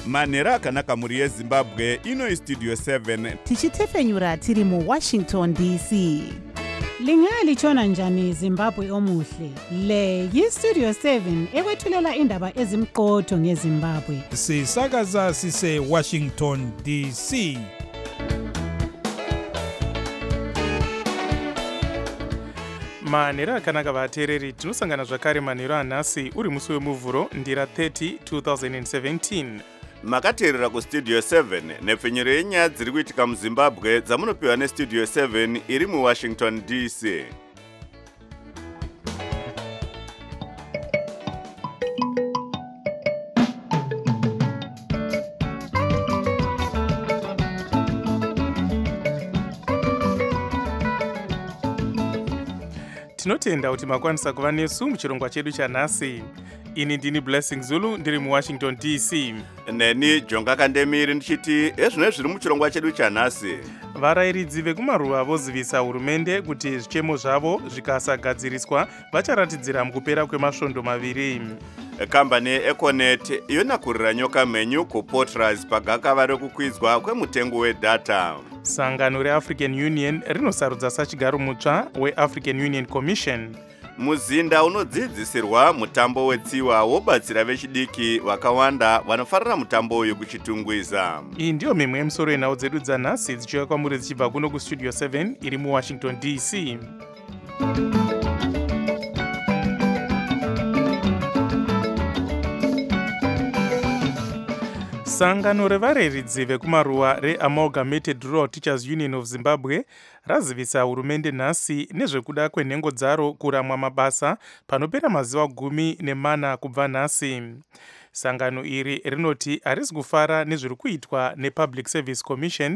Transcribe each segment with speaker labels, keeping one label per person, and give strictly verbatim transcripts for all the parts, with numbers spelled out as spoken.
Speaker 1: manhero akanaka mhuri yezimbabwe. Ino istudio seven
Speaker 2: tichitefenyura tiri muwashington D C.
Speaker 3: Lingalitshona njani Zimbabwe omuhle? Le yistudio seven ekwethulela indaba ezimqotho ngeZimbabwe.
Speaker 4: Sisakaza sise Washington D C.
Speaker 5: manhero akanaka vateereri, tinosangana zvakare manhero anhasi uri musi wemuvhuro ndira thirty twenty seventeen.
Speaker 1: makateerera kustudio seven nepfenyuro yenyaya dziri kuitika muzimbabwe dzamunopiwa nestudio seven iri muwashington D C.
Speaker 5: Tinotenda kuti makwanisa kuva nesu muchirongwa chedu chanhasi. Ini ndini Blessing Zulu ndiri muwashington D C.
Speaker 1: Neni Jonga Kandemiri ndichiti ezvino zviri muchirongwa chedu chanhasi.
Speaker 5: Varayiridzi vekumaruva vozivisa hurumende kuti zvichemo zvavo zvikasagadziriswa vacharatidzira mukupera kwemasvondo maviri.
Speaker 1: Kambani yeEconet yonakurira nyoka menyu kuPortras pagakava rekukwidzwa kwemutengo wedata.
Speaker 5: Sangano reAfrican Union rinosarudza sachigaro mutsva weAfrican Union Commission.
Speaker 1: Muzinda unodzidzisirwa mutambo wetsiwa wobatsira vechidiki vakawanda vanofarira mutambo uyu kuchitungwiza.
Speaker 5: Iyi ndiyo mimwe yemisoro yenhau dzedu dzanhasi dzichiuya kwamuri dzichibva kuno kustudio seven iri muwashington D C. Sangano revareridzi vekumaruwa reAmalgamated Rural Teachers Union of Zimbabwe razivisa hurumende nhasi nezvekuda kwenhengo dzaro kuramwa mabasa panopera mazuva gumi nemana kubva nhasi. Sangano iri rinoti harisi kufara nezviri kuitwa nePublic Service Commission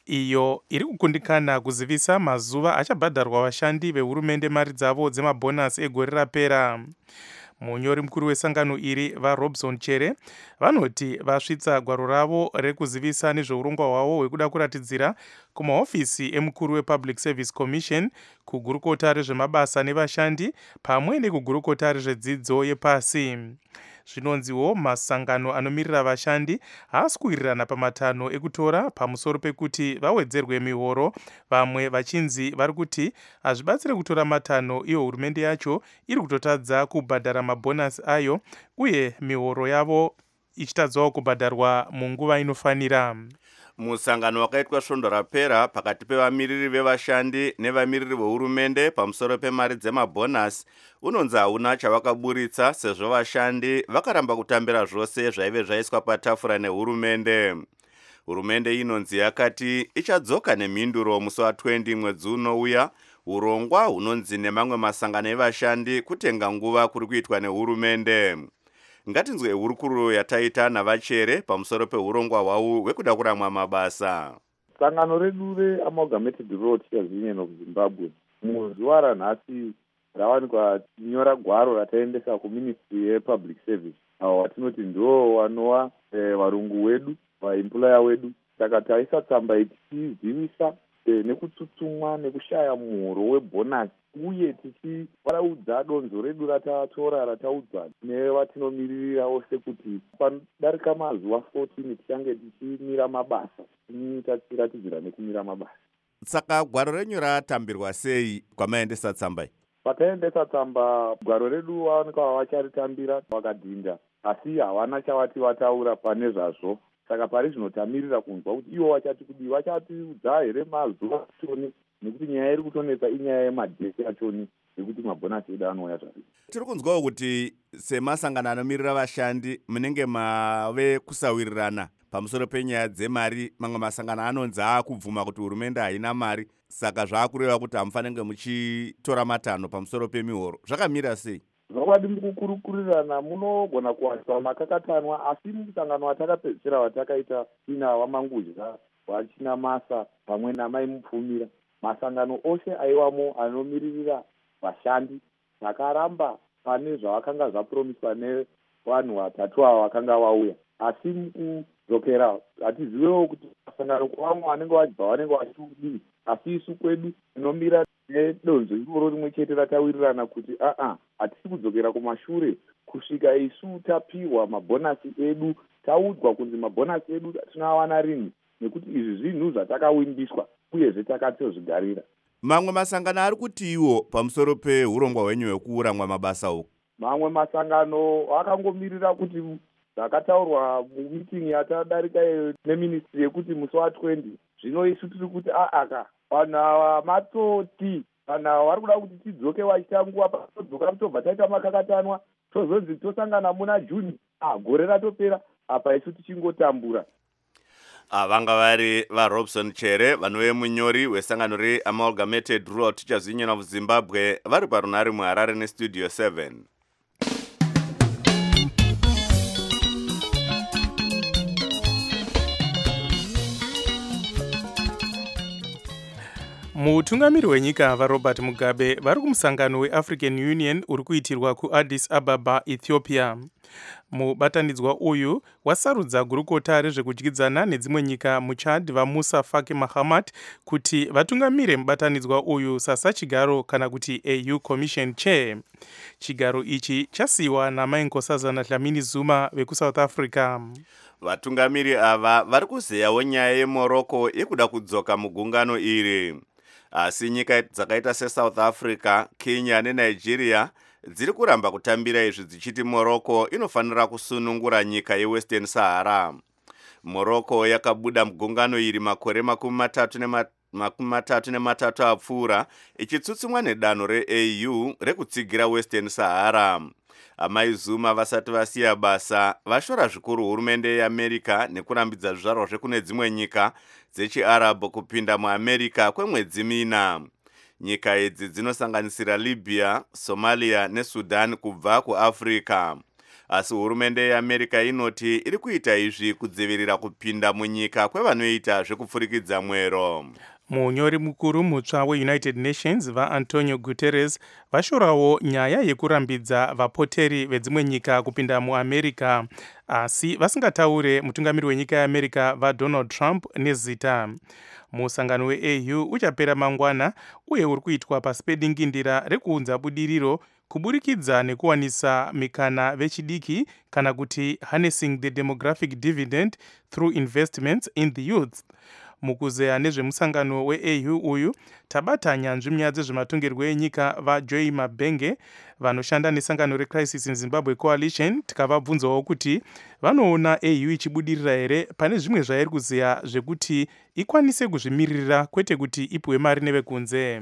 Speaker 5: iyo iri kukundikana kuzivisa mazuva achabhadharwa vashandi vehurumende mari dzavo dzemabhonasi egore rapera. Munyori mukuru wesangano iri vaRobson Chere vanoti vasvitsa gwaro ravo rekuzivisa nezveurongwa hwavo hwekuda kuratidzira kumahofisi emukuru wePublic Service Commission, kugurukota rezvemabasa nevashandi pamwe nekugurukota rezvedzidzo yepasi. Zvinonziwo masangano anomirira vashandi haasi kuwirirana pamatanho ekutora pamusoro pekuti vawedzerwe mihoro, vamwe vachinzi vari kuti hazvibatsire kutora matanho iyo hurumende yacho iri kutotadza kubhadhara mabhonasi ayo uye mihoro yavo ichitadzawo kubhadharwa munguva inofanira.
Speaker 1: Musangano wakaitwa svondo rapera pakati pevamiriri vevashandi nevamiriri vehurumende pamusoro pemari dzemabhonasi unonzi hauna chavakaburitsa sezvo vashandi vakaramba kutambira zvose zvaive zvaiswa patafura nehurumende. Hurumende inonzi yakati ichadzoka nemhinduro musi wa20 mwedzi unouya. Urongwa hunonzi nemamwe masangano evashandi kutenga nguva kuri kuitwa nehurumende. Ngatinzwe hurukuro yataita navachere pamusoro peurongwa hwavo hwekuda kuramwa mabasa.
Speaker 6: Sangano redu reAmalgamated Rural Teachers Union of Zimbabwe muzuva ranhasi rawanikwa nyora gwaro rataendesa kuMinistry yePublic Service, avo watinoti ndo wanova eh, varungu wedu vaemployer wedu. Saka taisa tsamba tichizivisa eh, nekutsutsumwa nekushaya muhoro webhonasi uye tichivaraudza donzo redu ratatora rataudza nevatinomiririra vose kuti panodarika mazuva fourteen tichange tichimira mabasa, tichiratidzira nekumira mabasa.
Speaker 1: Saka gwaro renyu ratambirwa sei kwamaendesa tsamba iyi?
Speaker 6: Pataendesa tsamba gwaro redu vaonekwa vacharitambira vakadhinda, asi havana chavati vataura pane zvazvo. Saka pari zvinotamirira kunzwa kuti ivo vachati kudi vachatiudza here mazuva achoni, nekuti nyaya iri kutonetsa inyaya yemadhesi achoni nekuti mabhonasi edu anouya zvari.
Speaker 1: Tiri kunzwawo kuti semasangano anomirira vashandi munenge mave kusawirirana pamusoro penyaya dzemari. Mamwe masangano anonzi akubvuma kuti hurumende haina mari, saka zvaakureva kuti hamufanenge muchitora matanho pamusoro pemihoro. Zvakamira sei?
Speaker 6: Zvakwadi mukukurukurirana munogona kuwaniswa makakatanwa, asi musangano watakapedzisira watakaita ina vamangudya vachina masa pamwe namai mupfumira, masangano ose aiwamo anomiririra vashandi takaramba pane zvavakanga zvapromiswa nevanhu vatatu ava vakanga vauya. Asi mukudzokera hatizivewo kuti masangano kwavamwe vanenge vachibva vanenge vachidii, asi isu kwedu tinomira nedonzo iroro rimwe chete ratawirirana kuti aa hatisi kudzokera kumashure kusvika isu tapiwa mabhonasi edu, taudzwa kunzi mabhonasi edu tinoawana rini, nekuti izvi zvinhu zvatakawindiswa uyezve takatozvigarira.
Speaker 1: Mamwe masangano ari kutiwo pamusoro peurongwa hwenyu hwekuuramwa mabasa uku?
Speaker 6: Mamwe masangano akangomirira kuti zvakataurwa mumitingi yatadarika neministry yekuti musi wa20 zvino isu tiri kuti aaka vanhu ava matsoti, vanhu ava vari kuda kuti tidzoke waita nguva patodzoka tobva taita makakatanwa tozonzi tosangana muna Juni, ah gore ratopera apa isu tichingotambura.
Speaker 1: Vanga vari vaRobson Chere, vanove munyori wesangano reAmalgamated Rural Teachers Union of Zimbabwe, vari parunare muHarare neStudio seven.
Speaker 5: Mutungamiri wenyika vaRobert Mugabe vari kumusangano weAfrican Union uri kuitirwa kuAddis Ababa, Ethiopia. Mubatanidzwa uyu wasarudza gurukota rezvekudyidzana nedzimwe nyika muChad vaMusa Faki Mahamat kuti vatungamire mubatanidzwa uyu sasachigaro kana kuti A U Commission Chair. Chigaro ichi chasiyiwa naMai Nkosazana Dlamini Zuma vekuSouth Africa.
Speaker 1: Vatungamiri ava vari kuzeyawo nyaya yeMorocco yekuda kudzoka mugungano iri. Asi nyika dzakaita seSouth Africa, Kenya neNigeria dziri kuramba kutambira izvi dzichiti Morocco inofanira kusunungura nyika yeWestern Sahara. Morocco yakabuda mugungano iri makore makumi matatu nema makumi matatu nematatu apfuura ichitsutsumwa nedanho reA U rekutsigira Western Sahara. Amai Zuma vasati vasiya basa vashora zvikuru hurumende yeAmerica nekurambidza zvizvarwa zvekune dzimwe nyika dzechiArabhu kupinda muAmerica kwemwedzi mina. Nyika idzi dzinosanganisira Libya, Somalia neSudan kubva kuAfrica. Asi hurumende yeAmerica inoti iri kuita izvi kudzivirira kupinda munyika kwevanoita zvekupfurikidza mwero.
Speaker 5: Munyori mukuru mutsva weUnited Nations vaAntonio Guterres vashorawo nyaya yekurambidza vapoteri vedzimwe nyika kupinda muAmerica, asi vasingataure mutungamiri wenyika yeAmerica vaDonald Trump nezita. Musangano weA U uchapera mangwana uye uri kuitwa pasi pedingindira rekuunza budiriro kuburikidza nekuwanisa mikana vechidiki kana kuti harnessing the demographic dividend through investments in the youth. Mukuzeya nezvemusangano weA U uyu tabata nyanzvi munyaya dzezvematongerwo enyika vaJoy Mabenge vanoshanda nesangano reCrisis in Zimbabwe Coalition, tikavabvunzawo kuti vanoona A U ichibudirira here pane zvimwe zvairi kuzeya zvekuti ikwanise kuzvimirira kwete kuti ipuwe mari nevekunze.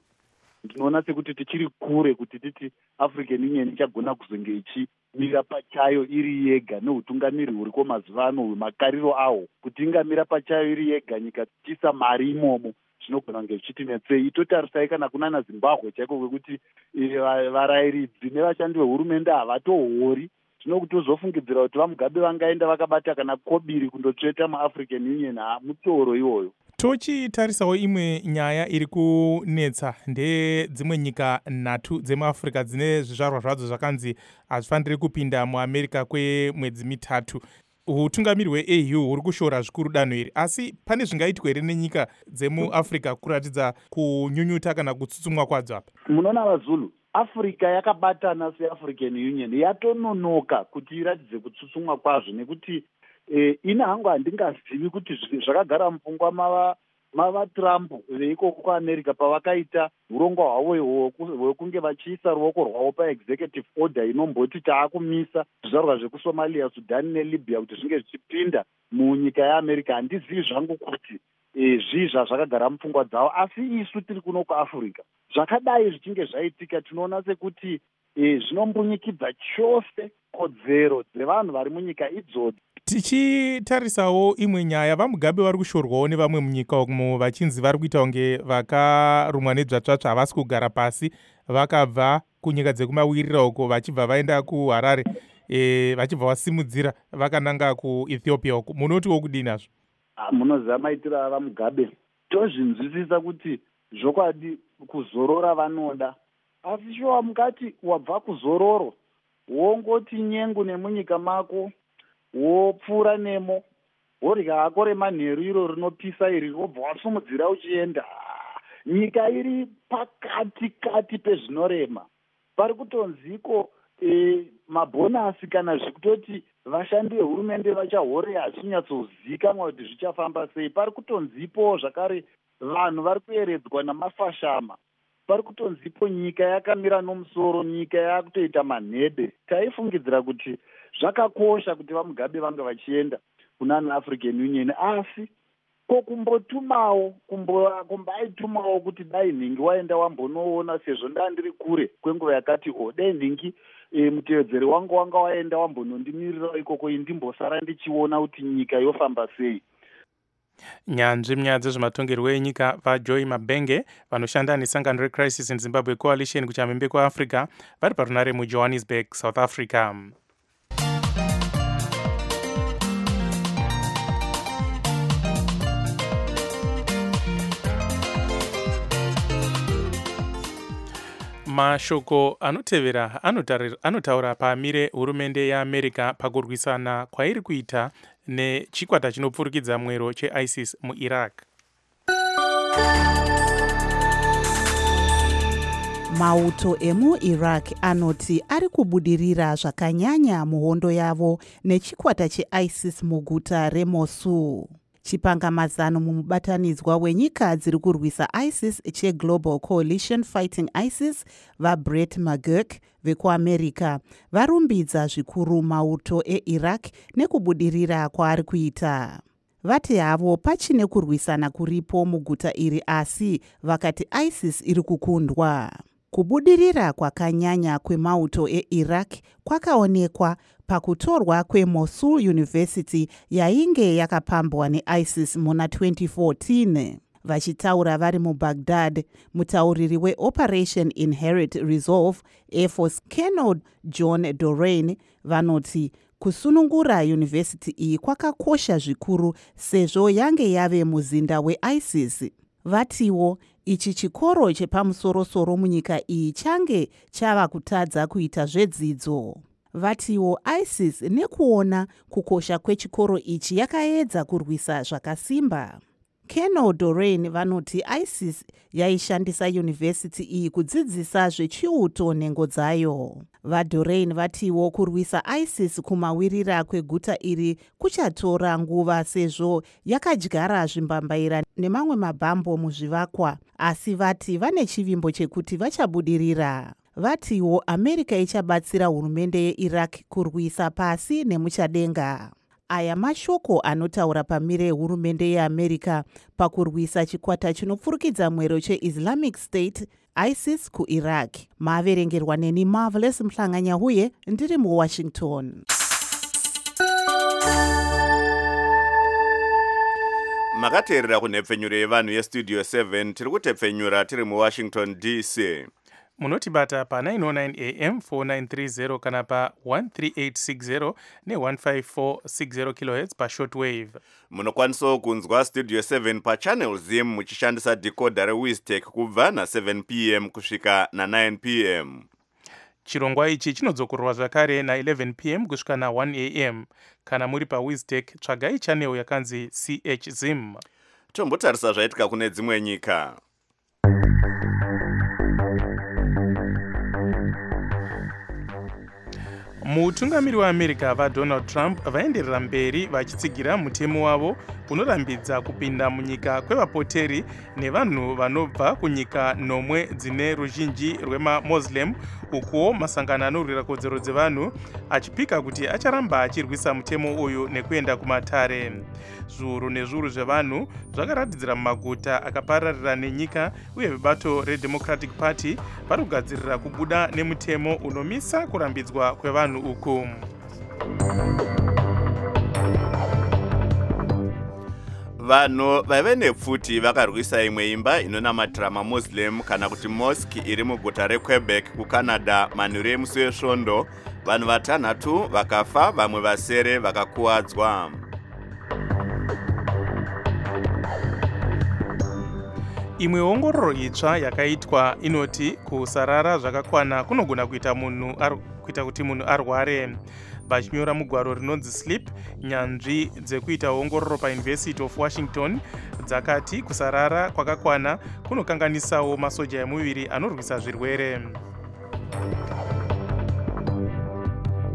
Speaker 7: Tinoona sekuti tichiri kure kuti titi African Union ichagona kuzonge ichimira pachayo iri yega neutungamiri huriko mazuva ano makariro awo, kuti ingamira pachayo iri yega nyika tichisa mari imomo zvinogona kunge zvichitinetsei. Totarisai kana kunana Zimbabwe chaiko kwekuti varayiridzi nevashandi vehurumende havatohori, zvinokutozofungidzira kuti vaMugabe vangaenda vakabata kana kobiri kundotsveta muAfrican Union, hamutoro iwoyo.
Speaker 4: Tochitarisawo imwe nyaya iri kunetsa ndedzimwe nyika nhatu dzemuAfrica dzine zvizvarwa zvadzo zvakanzi hazvifaniri kupinda muAmerica kwemwedzi mitatu. Utungamiri hweA U huri kushora zvikuru danho iri, asi pane zvingaitwa here nenyika dzemuAfrica kuratidza kunyunyuta kana kutsutsumwa kwadzo apa?
Speaker 7: Munoona vaZulu, Africa yakabatana seAfrican Union yatononoka kuti iratidze kutsutsumwa kwazvo, nekuti Eh, ina hangu handingazivi kuti zvakagara mupfungwa mava mava Trump veikoko kuAmerica pavakaita urongwa hwavo hwekunge vachiisa ruoko rwavo paexecutive order inomboti taakumisa zvizvarwa zvekuSomalia, Sudan neLibya kuti zvinge zvichipinda munyika yeAmerica. Handizivi zvangu kuti eh, zvizva zvakagara mupfungwa dzavo, asi isu tiri kuno kuAfrica zvakadai zvichinge zvaitika tinoona sekuti eh, zvinombunyikidza chose kodzero dzevanhu vari munyika idzodzo.
Speaker 4: Tichitarisawo imwe nyaya, vaMugabe vari kushorwawo nevamwe munyika umo vachinzi vari kuita kunge vakarumwa nedzvatsvatsva, havasi kugara pasi, vakabva kunyika dzekumawirira uko vachibva vaenda kuHarare, e, vachibva vasimudzira vakananga kuEthiopia uko. Munotiwo kudini nazvo?
Speaker 7: Munoziva maitiro avaMugabe, tozvinzwisisa kuti zvokwadi kuzorora vanoda, asi shuwa mukati wabva kuzororo wongoti nyengu nemunyika mako wopfuura nemo worya hako remanheru iro rinopisa iri wobva wasumudzira uchienda. Nyika iri pakati kati pezvinorema, pari kutonziko e, mabhonasi kana zvekutoti vashandi vehurumende vachahore hazvinyatsozivikanwa kuti zvichafamba sei. Pari kutonzipo zvakare vanhu vari kueredzwa namafashama, pari kutonzipo nyika yakamira nomusoro, nyika yakutoita manhede. Taifungidzira kuti zvakakosha kuti vamugabe vange vachienda kunana African Union, asi ko kumbotumawo kumbaitumawo kuti dai nhingi waenda wambonoona, sezvo ndandiri kure kwenguva yakati o dai nhingi e, mutevedzeri wangu wanga waenda wambonondimirira ikoko indimbosara ndichiona kuti nyika yofamba sei.
Speaker 5: Nyanzvi munyaya dzezvematongerwo enyika vaJoy Mabenge vanoshanda nesangano reCrisis in Zimbabwe Coalition kuchamhembe kwaAfrica vari parunare muJohannesburg, South Africa. Mashoko anotevera anotaura pamire hurumende yeAmerica pakurwisana kwairi kuita nechikwata chinopfurikidza mwero cheISIS muIraq.
Speaker 2: Mauto emuIraq anoti ari kubudirira zvakanyanya muhondo yavo nechikwata cheISIS muguta reMosul. Chipangamazano mumubatanidzwa wenyika dziri kurwisa ISIS cheGlobal Coalition Fighting ISIS vaBrett McGurk vekuAmerica varumbidza zvikuru mauto eIraq nekubudirira kwaari kuita. Vati havo pachine kurwisana kuripo muguta iri, asi vakati ISIS iri kukundwa. Kubudirira kwakanyanya kwemauto eIraq kwakaonekwa pakutorwa kweMosul University yainge yakapambwa neISIS muna twenty fourteen. Vachitaura vari muBaghdad, mutauriri weOperation Inherent Resolve Air Force Colonel John Dorain vanoti kusunungura yunivhesiti iyi kwakakosha zvikuru sezvo yange yave muzinda weISIS. Vatiwo ichi chikoro chepamusoro-soro munyika iyi change chava kutadza kuita zvedzidzo. Vatiwo ISIS nekuona kukosha kwechikoro ichi yakaedza kurwisa zvakasimba. Colonel Dorain vanoti ISIS yaishandisa yunivhesiti iyi kudzidzisa zvechiuto nhengo dzayo. VaDorain vatiwo kurwisa ISIS kumawirira kweguta iri kuchatora nguva sezvo yakadyara zvimbambaira nemamwe mabhambo muzvivakwa, asi vati vane chivimbo chekuti vachabudirira. Vatiwo America ichabatsira hurumende yeIraq kurwisa pasi nemuchadenga. Aya mashoko anotaura pamire hurumende yeAmerica pakurwisa chikwata chinopfurikidza mwero cheIslamic State ISIS kuIraq. Maverengerwa neni Marvelous Mhlanganya huye ndiri muWashington.
Speaker 1: Makateerera kunhepfenyuro yevanhu yestudio seven tiri kutepfenyura tiri muWashington D C.
Speaker 5: Munotibata pa nine oh nine A M four nine three zero kana pa one three eight six zero ne one five four six zero kilohertz pa shortwave.
Speaker 1: Munokwanisawo kunzwa studio seven pa channel zim muchishandisa decoder reWiztech kubva na seven p m kusvika na nine p m.
Speaker 5: Chirongwa ichi chinodzokorwa zvakare na eleven p m kusvika na one a m. Kana muri pa Wiztech tsvagai channel yakanzi C H Zim.
Speaker 1: Tombotarisa zvaitika kune dzimwe nyika.
Speaker 5: Mutungamiri waAmerica vaDonald Trump vaenderera mberi vachitsigira mutemo wavo unorambidza kupinda munyika kwevapoteri nevanhu vanobva kunyika nomwe dzine ruzhinji rwemaMuslim, ukuwo masangano anorwira kodzero dzevanhu achipika kuti acharamba achirwisa mutemo uyu nekuenda kumatare. Zviuru nezviuru zvevanhu zvakaratidzira mumaguta akapararira nenyika, uye vebato reDemocratic Party vari kugadzirira kubuda nemutemo unomisa kurambidzwa kwevanhu uku.
Speaker 1: Vanhu vaive nepfuti vakarwisa imwe imba inonamatira maMuslim kana kuti mosque iri muguta reQuebec kuCanada manheru emusi wesvondo. Vanhu vatanhatu vakafa, vamwe vasere vakakuwadzwa.
Speaker 5: Imwe ongororo itsva yakaitwa inoti kusarara zvakakwana kunogona kuita munhu kuita kuti munhu arware. Vachinyora mugwaro rinonzi Sleep, nyanzvi dzekuita ongororo paUniversity of Washington dzakati kusarara kwakakwana kunokanganisawo masoja emuviri anorwisa zvirwere.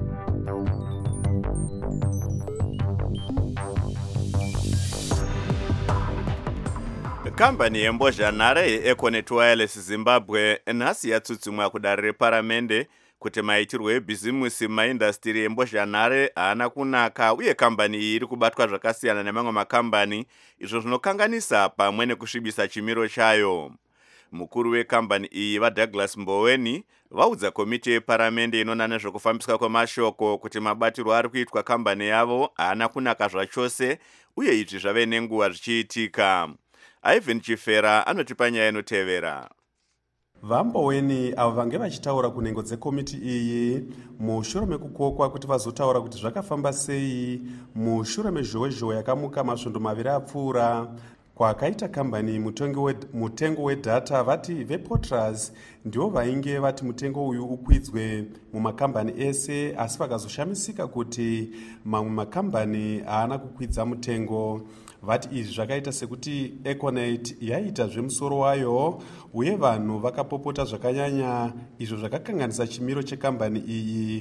Speaker 1: kambani yembozhanhare yeEconet Wireless Zimbabwe nhasi yatsutsumwa kudare reparamende kuti maitirwo ebhizimusi mumaindastiri embozhanhare haana kunaka uye kambani iyi iri kubatwa zvakasiyana nemamwe makambani izvo zvinokanganisa pamwe nekusvibisa chimiro chayo. Mukuru wekambani iyi vaDouglas Mboweni vaudza komiti yeparamende inona nezvekufambiswa kwemashoko kuti mabatiro ari kuitwa kambani yavo haana kunaka zvachose uye izvi zvave nenguva zvichiitika. Ivan Chifera anotipa nyaya inotevera.
Speaker 8: Vamboweni avo vange vachitaura kunhengo dzekomiti iyi mushure mekukokwa kuti vazotaura kuti zvakafamba sei mushure mezhowezhowe yakamuka masvondo maviri apfuura kwakaita kambani mutengo wedhata vati vePortras ndivo vainge vati mutengo uyu ukwidzwe mumakambani ese, asi vakazoshamisika kuti mamwe makambani haana kukwidza mutengo. Vati izvi zvakaita sekuti Econet yaita zvemusoro wayo uye vanhu vakapopota zvakanyanya, izvo zvakakanganisa chimiro chekambani iyi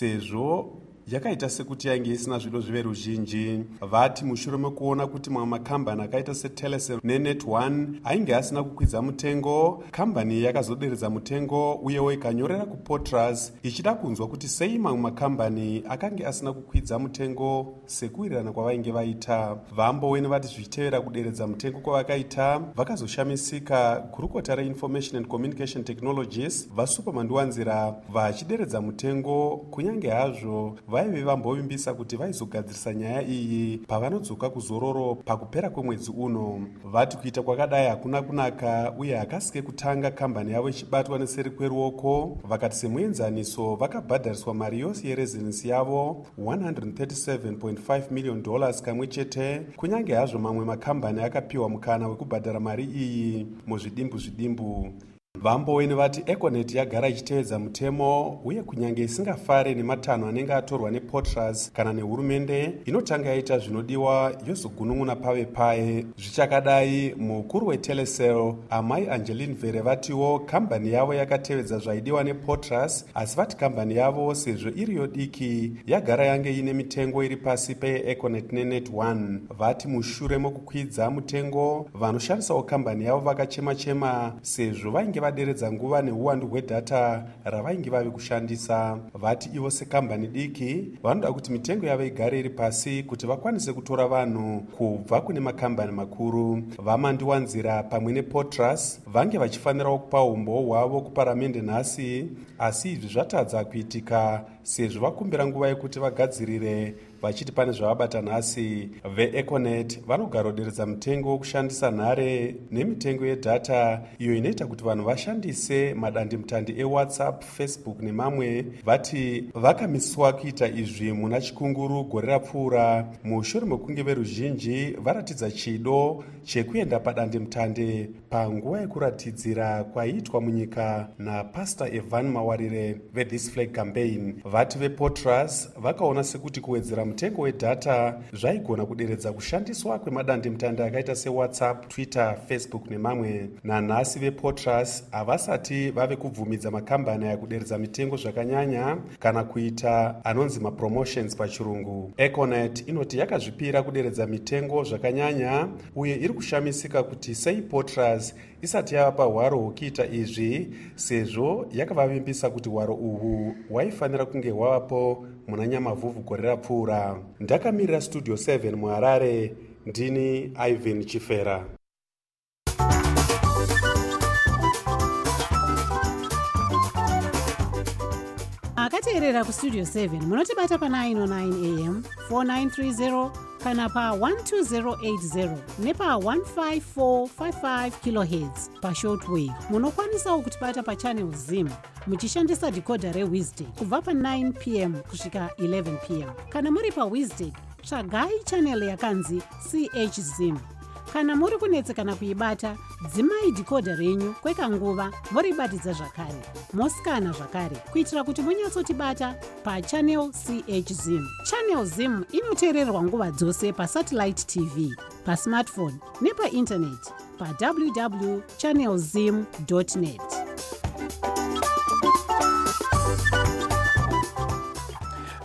Speaker 8: sezvo yakaita sekuti yainge isina zvido zvive ruzhinji. Vati mushure mekuona kuti mamwe makambani akaita seTelecel neNet one ainge asina kukwidza mutengo, kambani yakazoderedza mutengo uyewo ikanyorera kuPortras ichida kunzwa kuti sei mamwe makambani akange asina kukwidza mutengo sekuwirirana kwavainge vaita. Vamboweni vati zvichitevera kuderedza mutengo kwavakaita vakazoshamisika. Gurukota reInformation and Communication Technologies vaSupermanduwanzira vachideredza mutengo kunyange hazvo vaive vambovimbisa kuti vaizogadzirisa nyaya iyi pavanodzoka kuzororo pakupera kwemwedzi uno. Vati kuita kwakadai hakuna kunaka uye hakasike kutanga kambani yavo ichibatwa neseri kweruoko. Vakati semuenzaniso vakabhadhariswa mari yose yerezidensi yavo one hundred thirty-seven point five million dollars kamwe chete, kunyange hazvo mamwe makambani akapiwa mukana wekubhadhara mari iyi muzvidimbu zvidimbu. Vamboweni vati Econet yagara ichitevedza mutemo uye kunyange isingafare nematanho anenge atorwa nePortras kana nehurumende inotanga yaita zvinodiwa yozogunun'una pave paye. Zvichakadai mukuru weTelecel amai Angeline Vere vatiwo kambani yavo yakatevedza zvaidiwa nePortras, asi vati kambani yavo sezvo iri yodiki yagara yange ine mitengo iri pasi peEconet neNet one. Vati mushure mokukwidza mutengo vanoshandisawo kambani yavo vakachema chema sezvo vainge vaderedza nguva neuwandu hwedhata ravainge vave kushandisa. Vati ivo sekambani diki vanoda kuti mitengo yavo igare iri pasi kuti vakwanise kutora vanhu kubva kune makambani makuru. Vamandiwanzira pamwe nePortras vange vachifanirawo kupa umbo hwavo kuparamende nhasi, asi izvi zvatadza kuitika sezvo vakumbira nguva yekuti vagadzirire vachiti pane zvavabata nhasi. VeEconet vanogaroderedza mutengo wokushandisa nhare nemitengo yedhata iyo inoita kuti vanhu vashandise madandemutande eWhatsApp, Facebook nemamwe. Vati vakamiswa kuita izvi muna chikunguru gore rapfuura mushure mekunge veruzhinji varatidza chido chekuenda padandemutande panguva yekuratidzira kwaiitwa munyika naPastor Evan Mawarire veThis Flag Campaign. Vati vePortras vakaona sekuti kuwedzera mutengo wedhata zvaigona kuderedza kushandiswa kwemadandemutande akaita seWhatsApp, Twitter, Facebook nemamwe. Nanhasi vePortras havasati vave kubvumidza makambani aya kuderedza mitengo zvakanyanya kana kuita anonzi mapromotions pachirungu. Econet inoti yakazvipira kuderedza mitengo zvakanyanya uye iri kushamisika kuti sei Portras isati yavapa hwaro hwokuita izvi sezvo yakavavimbisa kuti hwaro uhwu hwaifanira kunge hwavapo muna Nyamavhuvhu gore rapfuura. Ndakamirira Studio seven muHarare, ndini Ivan Chifera.
Speaker 3: akateerera kustudio seven munotibata pa nine oh nine a m four nine three zero kana pa one two zero eight zero nepa one five four five five kilohertz pashortwave. Munokwanisawo kutibata pachannel Zim muchishandisa decoder reWizard kubva pa nine p m kusvika eleven p m. Kana muri paWizard tsvagai channel yakanzi C H Zim. Kana muri kunetsekana kuibata, dzimai decoder renyu kwekanguva moribatidza zvakare. Mosikana zvakare kuitira kuti munyatsotibata pachannel C H Zim. Channel Zim inoteererwa nguva dzose pasatellite T V, pasmartphone nepainternet pa w w w dot channel zim dot net.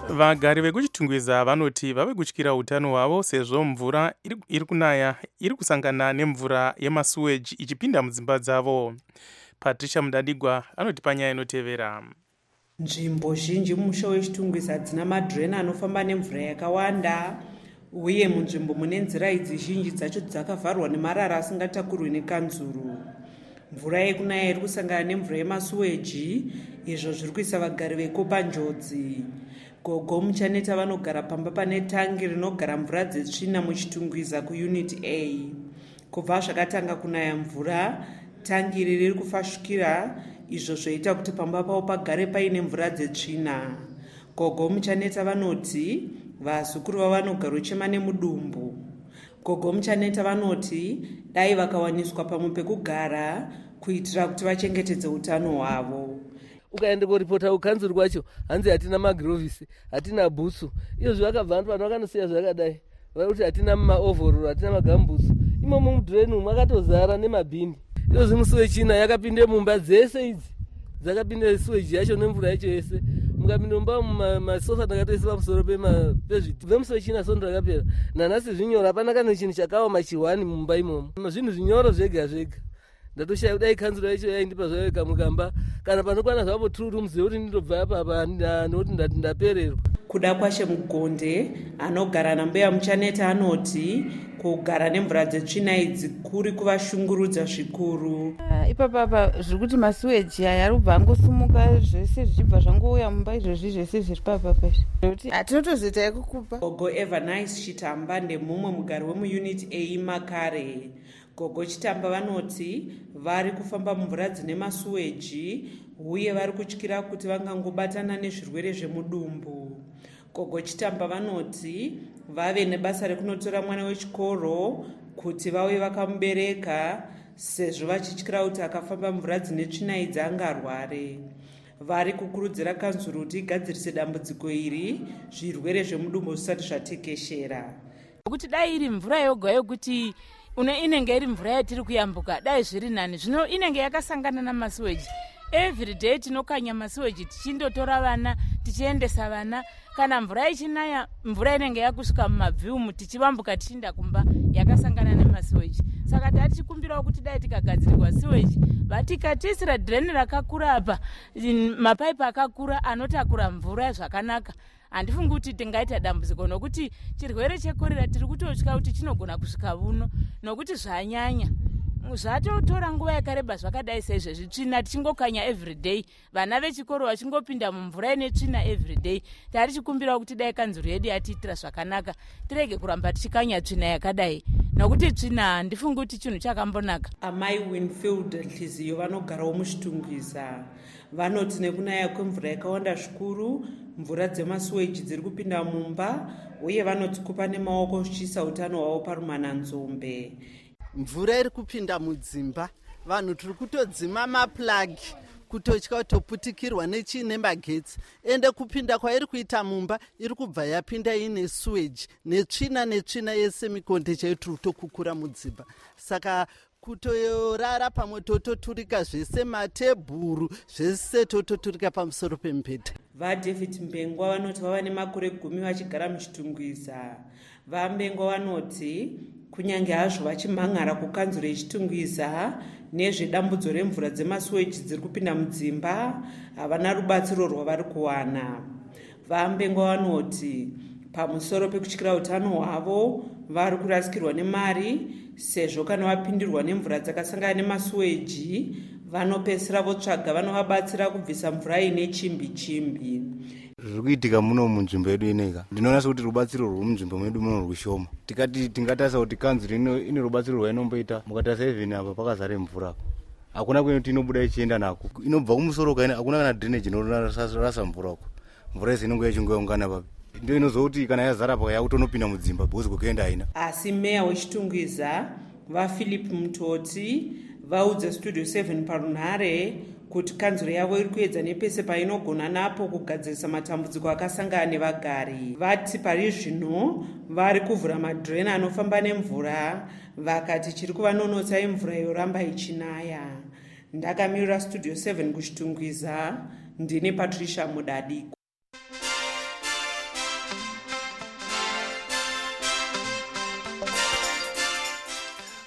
Speaker 5: vagari vekuchitungwiza vanoti vave kutyira utano hwavo sezvo mvura iri, iri kunaya iri kusangana nemvura yemasuweji ichipinda mudzimba dzavo. Patricia Mudadigwa anoti panyaya inotevera.
Speaker 9: Nzvimbo zhinji mumusha wechitungwiza hadzina madhireni anofamba nemvura yakawanda, uye munzvimbo mune nzira idzi zhinji dzacho dzakavharwa nemarara asingatakurwi nekanzuru. Mvura yekunaya iri kusangana nemvura yemasuweji, izvo zviri kuisa vagari veko panjodzi. Gogo Muchaneta vanogara pamba pane tangi rinogara mvura dzetsvina muchitungwiza kuunit A. Kubva zvakatanga kunaya mvura, tangi iri riri kufashukira, izvo zvoita kuti pamba pavo pagare paine mvura dzetsvina. Gogo Muchaneta vanoti vazukuru vavanogara uchema nemudumbu. Gogo Muchaneta vanoti dai vakawaniswa pamwe pekugara kuitira kuti vachengetedze utano hwavo.
Speaker 10: Ukaenda kuripota kukanzuru kwacho hanzi hatina magirovhisi, hatina bhutsu. Izvo vakabva vantu vanosiya zvakadai vakuti hatina maovororo, hatina magambutsu. Imomo mudhireni makatozara nemabhini. Izvo zimusuwechina yakapinde mumba dzese idzi, dzakapinde suweji yacho nemvura yacho yese. Mukapinda mumba masofa ndakatoisa pamusoro pezviti vemusuwechina sondo rakapera. Nanhasi zvinyoro hapana kana chinhu chakaoma chiwani mumba imomo. Zvinhu zvinyoro zvega zvega. Ndatoshaya kudai kanzuro yacho yaindipa zvayo kamukamba kana panokwana zvavo two rooms yekuti ndinobva apa nokuti ndati ndapererwa.
Speaker 9: Kuda kwashe Mugonde anogara naMbuya Muchaneta anoti kugara nemvura dzetsvina idzi kuri kuvashungurudza zvikuru.
Speaker 11: Uh, ipapapa zviri kuti masuweji aya ari kubva angosumuka zvese zvichibva zvangouya mumba izvozvi zvese zviri papapa izvi hatinotozoita yekukupa.
Speaker 9: Gogo Evernice Chitamba ndemumwe mugari wemuunit A Makare. Gogo Chitamba vanoti vari kufamba mumvura dzine masuweji uye vari kutyira kuti vangangobatana nezvirwere zvemudumbu. Gogo Chitamba vanoti vave nebasa rekunotora mwana wechikoro kuti vauye vakamubereka sezvo vachityira kuti akafamba mvura dzine tsvina idzi angarware. Vari kukurudzira kanzuru kuti igadzirise dambudziko iri zvirwere zvemudumbu zvisati zvatekeshera.
Speaker 12: Kuti dai iri mvura yoga yokuti une inenge iri mvura yatiri kuyambuka dai zviri nani, zvino inenge yakasangana namasuweji. Every day tinokanya masuweji tichindotora vana tichiendesa vana, kana mvura ichinaya mvura inenge yakusvika mumabviumu tichivambuka tichinda kumba yakasangana nemasuweji. Saka tatichikumbirawo kuti dai tikagadzirirwa siweji vatikatiisira dhireni rakakura apa, mapaipi akakura anotakura mvura zvakanaka, handifungi kuti tingaita dambudziko, nokuti chirwere chekorera tiri kutotya kuti chinogona kusvika vuno nokuti zvanyanya. Zvatotora nguva yakareba zvakadai saizvezvi tsvina tichingokanya everyday, vana vechikoro vachingopinda mumvura ine tsvina everyday. Tarichikumbirawo kuti dai kanzuro yedu yatiitira zvakanaka tirege kuramba tichikanya tsvina yakadai, nokuti tsvina handifungi kuti chinhu chakambonaka. Amai Winfield Hliziyo vanogarawo muchitungwiza vanoti nekunaya kwemvura yakawanda zvikuru, mvura dzemasuweji dziri kupinda mumba uye vanoti kupa nemaoko zvichiisa utano hwavo parumananzombe.
Speaker 13: Mvura iri kupinda mudzimba, vanhu tiri kutodzima maplagi kutotya kutoputikirwa nechii nemagetsi, ende kupinda kwairi kuita mumba iri kubva yapinda ine suweji netsvina netsvina yese mikonde chaiyo tiri kutokukura mudzimba. Saka kutorara pamwe tototurika zvese matebhuru zvese tototurika pamusoro pemubhedha.
Speaker 9: VaDavid Mbengwa vanoti vava nemakore gumi vachigara muchitungwiza. VaMbengwa vanoti kunyange hazvo vachimhan'ara kukanzuro yechitungwiza nezvedambudzo remvura dzemasuweji dziri kupinda mudzimba, havana rubatsiro rwavari kuwana. VaMbengwa vanoti pamusoro pekutyira utano hwavo vari kurasikirwa nemari, sezvo kana vapindirwa nemvura dzakasangana nemasuweji vanopedzisira votsvaga vanovabatsira kubvisa mvura ine chimbi chimbi.
Speaker 14: Zviri kuitika muno munzvimbo yedu ineka, ndinoona sekuti rubatsiro rwuri munzvimbo medu muno rwushoma. Tikati tingatarisa kuti kanzuro ine rubatsiro rwainomboita, mukatarisa even apa pakazare mvura, hakuna kwenoti inobuda ichienda nako, inobva kumusoro kaini, hakuna kana drainage inorasa mvura uko. Mvura yese inonge ichingoungana papi, ndio inozoti kana yazara paka yakutonopinda mudzimba bhozi kukaenda haina.
Speaker 9: Asi meya wechitungwiza vaPhilip Mutoti vaudza Studio seven parunhare kuti kanzuro yavo iri kuedza nepese painogona napo kugadzirisa matambudziko akasangana nevagari. Vati pari zvino vari kuvhura madhireni anofamba nemvura, vakati chiri kuvanonotsai mvura yoramba ichinaya. Ndakamirira Studio seven kuchitungwiza, ndine Patricia Mudadiko.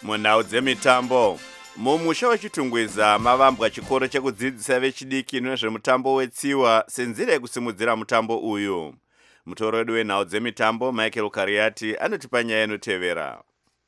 Speaker 1: munhau dzemitambo. Mumusha wechitungwiza mavambwa chikoro chekudzidzisa vechidiki nezvemutambo wetsiwa senzira yekusimudzira mutambo uyu. Mutoro wedu wenhau dzemitambo Michael Kariati anotipa nyaya inotevera.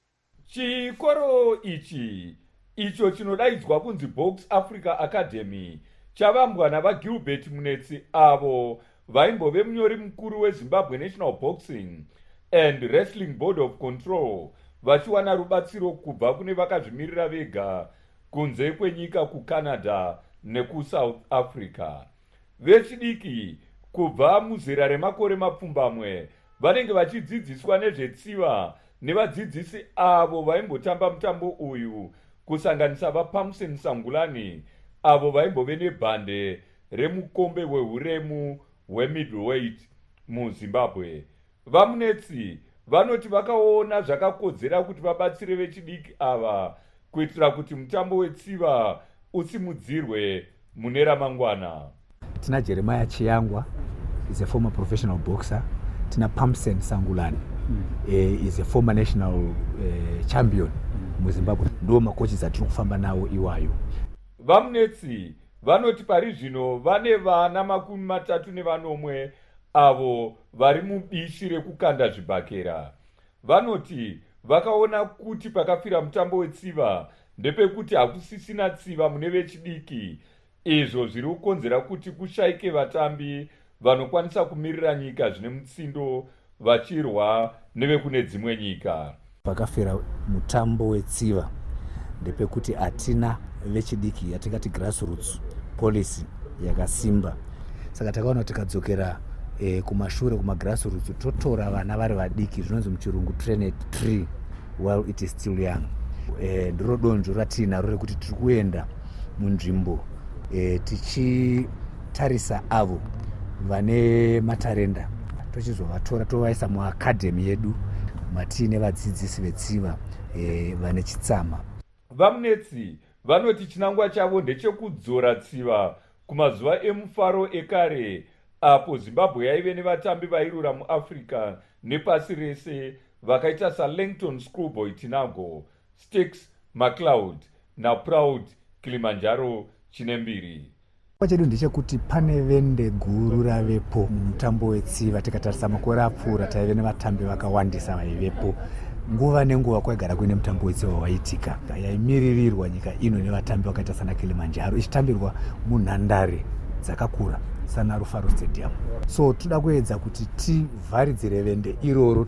Speaker 15: Chikoro ichi icho chinodaidzwa kunzi Box Africa Academy chavambwa navaGilbert Munetsi avo vaimbove munyori mukuru weZimbabwe National Boxing and Wrestling Board of Control vachiwana rubatsiro kubva kune vakazvimirira vega kunze kwenyika kuCanada nekuSouth Africa. Vechidiki kubva muzera remakore mapfumbamwe vanenge vachidzidziswa nezvetsiva nevadzidzisi avo vaimbotamba mutambo uyu kusanganisa vaPamson Sangulani avo vaimbove nebhande remukombe wehuremu hwemiddleweight muZimbabwe. VaMunetsi vanoti vakaona zvakakodzera kuti vabatsire vechidiki ava kuitira kuti mutambo wetsiva usimudzirwe mune ramangwana.
Speaker 16: Tina Jeremiah Chiyangwa is a former professional boxer. Tina Pamson Sangulani mm. uh, is a former national uh, champion mm. muZimbabwe. Ndo makochi atiri kufamba nawo iwayo.
Speaker 15: VaMunetsi vanoti pari zvino vane vana makumi matatu nevanomwe avo vari mubishi rekukanda zvibhakera. Vanoti vakaona kuti pakafira mutambo wetsiva ndepekuti hakusisina tsiva mune vechidiki, izvo zviri kukonzera kuti kushaike vatambi vanokwanisa kumirira nyika zvine mutsindo vachirwa nevekune dzimwe nyika.
Speaker 16: Pakafira mutambo wetsiva ndepekuti hatina vechidiki yatingati grassroots policy yakasimba. Saka takaona tikadzokera E, kumashure kumagrassroots totora vana vari vadiki zvinonzi muchirungu train at tree while it is still young. E, ndiro donzvo ratinaro rekuti tiri kuenda munzvimbo e, tichitarisa avo vane matarenda tochizovatora tovaisa muacademy yedu matiine vadzidzisi vetsiva e, vane chitsama.
Speaker 15: VaMunetsi vanoti chinangwa chavo ndechekudzora tsiva kumazuva emufaro ekare apo Zimbabwe yaive nevatambi vairura muAfrica nepasi rese vakaita saLangton Schoolboy Tinago, Sticks McLeod naProud Kilimanjaro Chinembiri.
Speaker 16: Pachedu ndechekuti pane vende guru ravepo mumutambo wetsiva. Tikatarisa makore apfuura taive nevatambi vakawandisa vaivepo. Nguva nenguva kwaigara kuine mutambo wetsiva waitika yaimiririrwa nyika ino nevatambi vakaita sana Kilimanjaro ichitambirwa munhandare dzakakura sana Rufaro Stadium. So toda kuedza kuti tivharidzire vende iroro.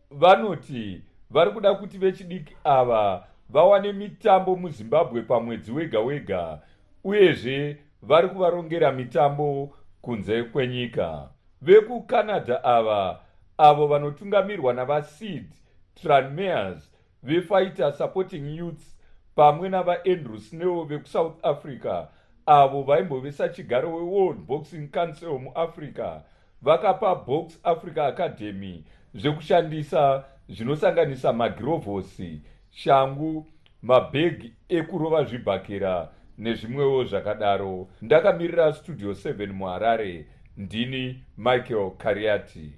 Speaker 15: Vanoti vari kuda kuti vechidiki ava vawane mitambo muZimbabwe pamwedzi wega wega, uyezve vari kuvarongera mitambo kunze kwenyika. VekuCanada ava avo vanotungamirwa navaSeed Tranmeres veFighter Supporting Youths pamwe navaAndrew Snow vekuSouth Africa avo vaimbovesa chigaro weWorld Boxing Council muAfrica vakapa Box Africa Academy zvekushandisa zvinosanganisa magirovhosi, shangu, mabhegi ekurova zvibhakera nezvimwewo zvakadaro. Ndakamirira Studio seven muHarare, ndini Michael Kariati.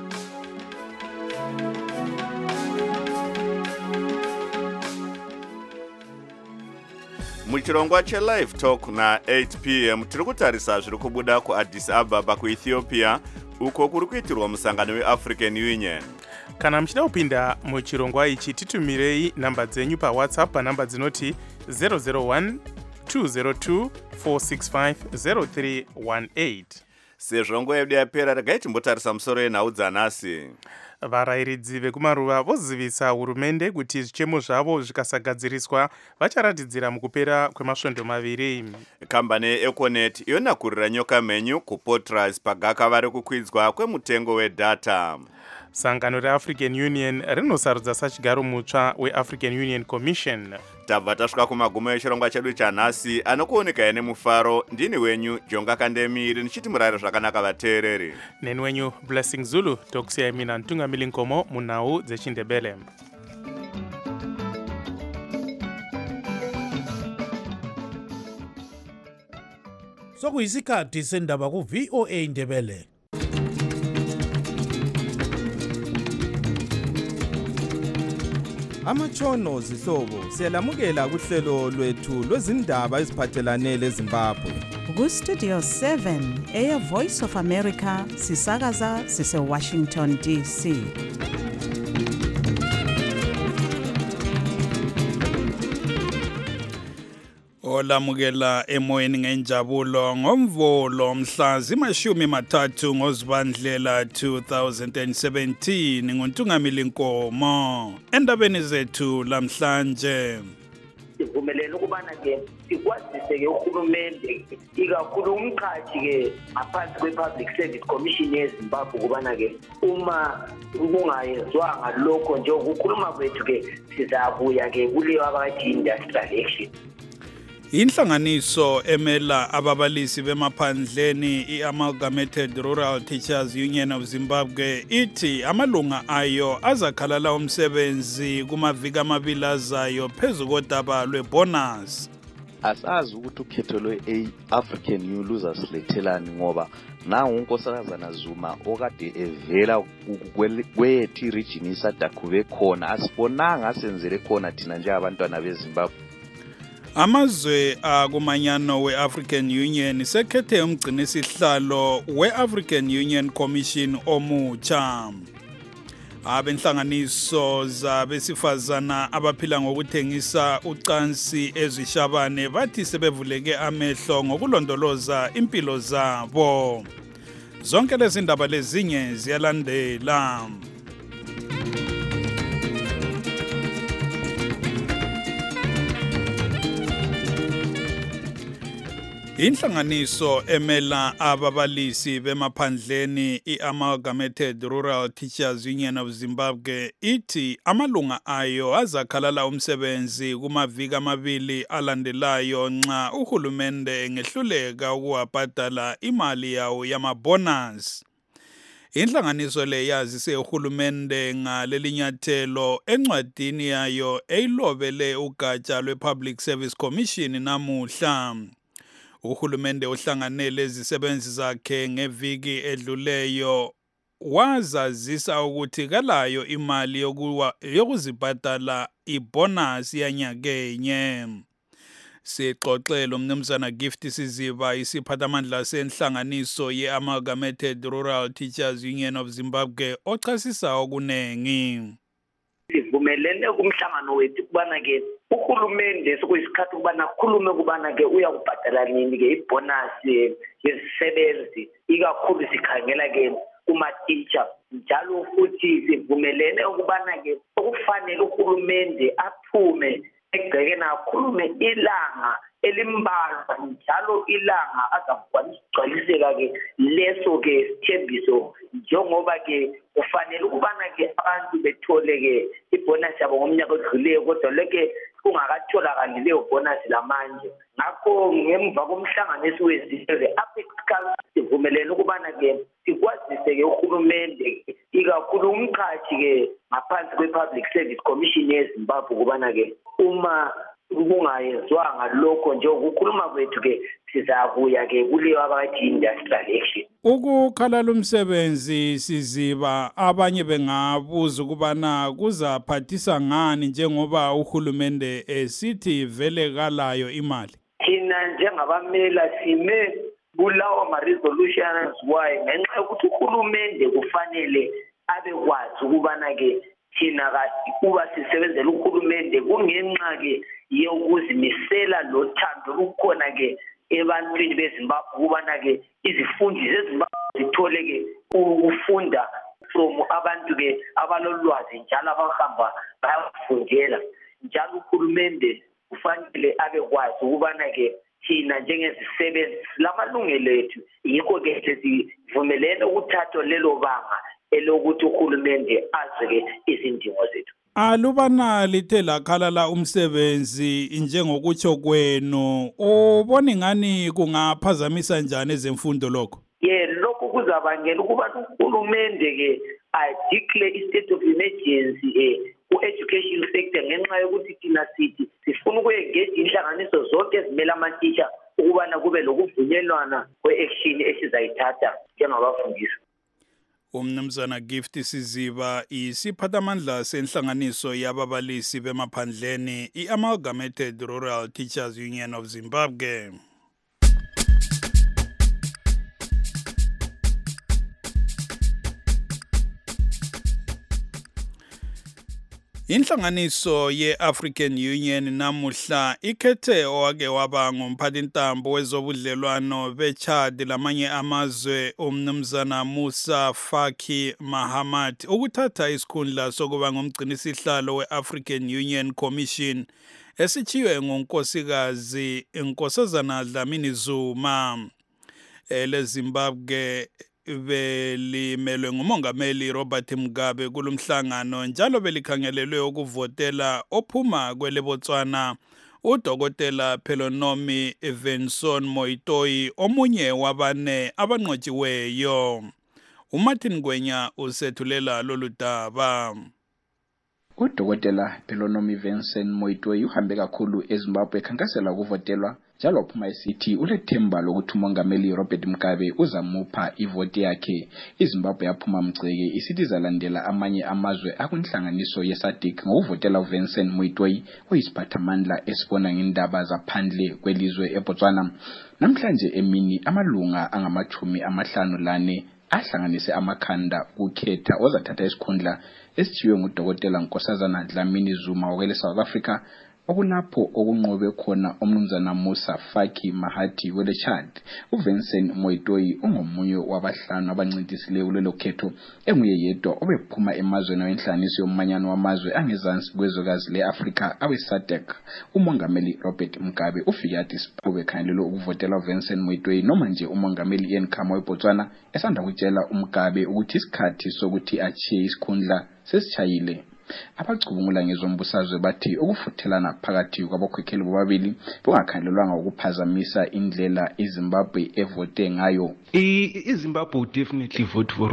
Speaker 1: Muchirongwa cheLive Talk na eight p m tiri kutarisa zviri kubuda kuAddis Ababa kuEthiopia uko kuri kuitirwa musangano weAfrican Union.
Speaker 5: Kana muchida kupinda muchirongwa ichi titumirei namba dzenyu paWhatsApp panamba dzinoti zero zero one two zero two four six five zero three one eight.
Speaker 1: Sezvo nguva yedu yapera regai timbotarisa musoro yenhau dzanhasi.
Speaker 5: Varayiridzi vekumaruva vozivisa hurumende kuti zvichemo zvavo zvikasagadziriswa vacharatidzira mukupera kwemasvondo maviri.
Speaker 1: Kambani yeEconet yonakurira nyoka mhenyu kuPortras pagaka vari kukwidzwa kwemutengo wedata.
Speaker 5: Sangano reAfrican Union rinosarudza sachigaro mutsva weAfrican Union Commission.
Speaker 1: Tabva tasvika kumagumo echirongwa chedu chanhasi anokuoneka nemufaro. Ndini wenyu Jonga Kandemiri nichiti murare zvakanaka vateereri.
Speaker 5: Neni wenyu Blessing Zulu tokusiyai mina Ntungamili Nkomo munhau dzeChindebele.
Speaker 17: Sokuyisikhathi sendaba ku V O A Ndebele.
Speaker 18: amatshono zihlobo siyalamukela kuhlelo lwethu lwezindaba eziphathelane leZimbabwe.
Speaker 19: Ku-Studio seven, Air Voice of America, sisakaza sise-Washington D C.
Speaker 20: Olamukela emoyeni ngenjabulo ngomvulo mhla zimashumi mathathu ngoZibandlela two thousand seventeen nguNtungamili Nkomo endabeni zethu lamhlanje.
Speaker 21: Sivumelene ukubana ke sikwazise ke uhulumende ikakhulu umqhathi ke ngaphansi kwe-Public Service Commission yeZimbabwe ukubana ke uma kungayezwanga lokho nje ukukhuluma kwethu ke sizabuya ke kuleyo abathi industrial action.
Speaker 20: Inhlanganiso emela ababalisi bemaphandleni i-Amalgamated Rural Teachers Union of Zimbabwe ithi amalunga ayo azakhalala umsebenzi kumaviki amabili azayo phezu kodaba lwebonus.
Speaker 22: Asazi ukuthi ukhetho lwe-African Youth luzasilithelani ngoba nawo unkosazana Zuma okade evela kwethu i-region isadakube khona asibonanga asenzele khona thina nje abantwana beZimbabwe.
Speaker 20: Amazwe akumanyano we-African Union sekhethe umgcinisihlalo we-African Union Commission omutsha. Abenhlanganiso zabesifazana abaphila ngokuthengisa ucansi ezishabane bathi sebevuleke amehlo ngokulondoloza impilo zabo. Zonke lezi ndaba lezinye ziyalandela. Inhlanganiso emela ababalisi bemaphandleni i-Amalgamated Rural Teachers Union of Zimbabwe ithi amalunga ayo azakhalala umsebenzi kumaviki amabili alandelayo nxa uhulumende engehluleka ukuwabhadala imali yawo yamabonus. Inhlanganiso le yazise uhulumende ngalelinyathelo encwadini yayo eyilobele ugatsha lwe-Public Service Commission namuhla. Uhulumende uhlanganele izisebenzi zakhe ngeviki edluleyo wazazisa ukuthi kalayo imali yokuwa yokuzibhadala ibonus yanyakenye. Sixoxele umnumzana Gift Siziba isiphathamandla senhlanganiso ye-Amalgamated Rural Teachers Union of Zimbabwe ochasisa okunengi.
Speaker 21: Sivumelene kumhlangano wethu kubana ke uhulumende sokuyisikhathi kubana khulume kubana ke uyakubhadala nini ke ibonus yesisebenzi ikakhulu sikhangela ke kuma teacher njalo futhi sivumelene ukubana ke okufanele uhulumende aphume egceke nakhulume ilanga elimbalwa njalo ilanga azakwanisa ukugcwaliseka ke leso ke sithembiso njengoba ke kufanele ukubana ke abantu bethole ke ibonus yabo ngomnyaka odluleyo kodwa leke kungakatholakali leyo bonus lamanje. Ngakho ngemva komhlangano esiwezile Apex Council sivumelene ukubana ke sikwazise ke uhulumende ikakhulu umqhathi ke ngaphansi kwe-Public Service Commission yeZimbabwe ukubana ke uma kungayezwanga lokho nje ukukhuluma kwethu ke sizabuya ke kuleyo abathi industrial action.
Speaker 20: Ukukhalala umsebenzi Siziba abanye bengabuza ukubana kuzaphathisa ngani njengoba uhulumende esithi vele kalayo imali.
Speaker 21: Thina njengabamela sime kulawo ama-resolutions wayo ngenxa yokuthi uhulumende kufanele abekwazi ukubana ke thina kuba sisebenzela uhulumende kungenxa ke yokuzimisela lothando lukhona ke ebantwini beZimbabwe ukubana ke izifundi zeZimbabwe zithole ke ukufunda from abantu ke abalolwazi njalo abahamba bayafundela njalo uhulumende kufanele abekwazi ukubana ke thina njengezisebenzi lamalungelo ethu yikho ke sivumelene ukuthatha lelo banga elokuthi uhulumende azeke izindingo zethu.
Speaker 20: Alubana lithe lakhalala umsebenzi njengokutsho kwenu ubona ngani kungaphazamisa njani ezemfundo lokho?
Speaker 21: Ye lokho kuzabangela ukuba uhulumende ke adeclare i-state of emergency eh ku-education sector ngenxa yokuthi thina sithi sifuna ukuyengeja inhlanganiso zonke ezimela ama-teacher ukubana kube lokuvunyelwana kwe-action esizayithatha njengabafundisi.
Speaker 20: Umnumzana Gift Siziba isiphathamandla senhlanganiso yababalisi bemaphandleni i-Amalgamated Rural Teachers Union of Zimbabwe. Inhlanganiso ye-African Union namuhla ikhethe owake waba ngumphathintambo wezobudlelwano be-Chad lamanye amazwe umnumzana Musa Faki Mahamat ukuthatha isikhundla sokuba ngumgcinisihlalo we-African Union Commission esichiywe ngunkosikazi Nkosazana Dlamini Zuma. Ele Zimbabwe belimelwe ngumongameli Robert Mugabe kulumhlangano njalo belikhangelelwe ukuvotela ophuma kwele Botswana uDokotela Pelonomi Venson Moitoi omunye wabane abanqotshiweyo. uMartin Gwenya usethulela lolu daba.
Speaker 4: uDokotela Pelonomi Venson Moitoi uhambe kakhulu eZimbabwe ekhankasela ukuvotelwa njalo uphuma esithi ulethemba lokuthi umongameli Robert Mugabe uzamupha ivoti yakhe. iZimbabwe yaphuma mgceke isithi zalandela amanye amazwe akunhlanganiso yeSADC ngokuvotela uVenson Moitoi oyisiphathamandla esibona ngendaba zaphandle kwelizwe eBotswana. Namhlanje emini amalunga angamachumi amahlanu lane ahlanganise amakhanda ukhetha ozathatha isikhundla esithiywe nguDokotela Nkosazana Dlamini Zuma wakele South Africa, okulapho okunqobe khona umnumzana Musa Faki Mahati wele Chad. uVenson Moitoi ungomunye wabahlanu abancintisileyo kulelo khetho, enguye yedwa obephuma emazweni wenhlanganiso yomanyano wamazwe angezansi kwezwekazi le-Afrika awe-SADC. umongameli Robert Mugabe ufike athi isiphube khangelelo ukuvotela uVenson Moitoi noma nje umongameli Ian Khama weBotswana esanda kutshela uMugabe ukuthi isikhathi sokuthi achiye isikhundla sesitshayile. Abacubungula ngezombusazwe bathi ukufuthelana phakathi kwabakhokheli bobabili bungakhangelelwanga ukuphazamisa indlela iZimbabwe evote ngayo.
Speaker 6: iZimbabwe would definitely vote for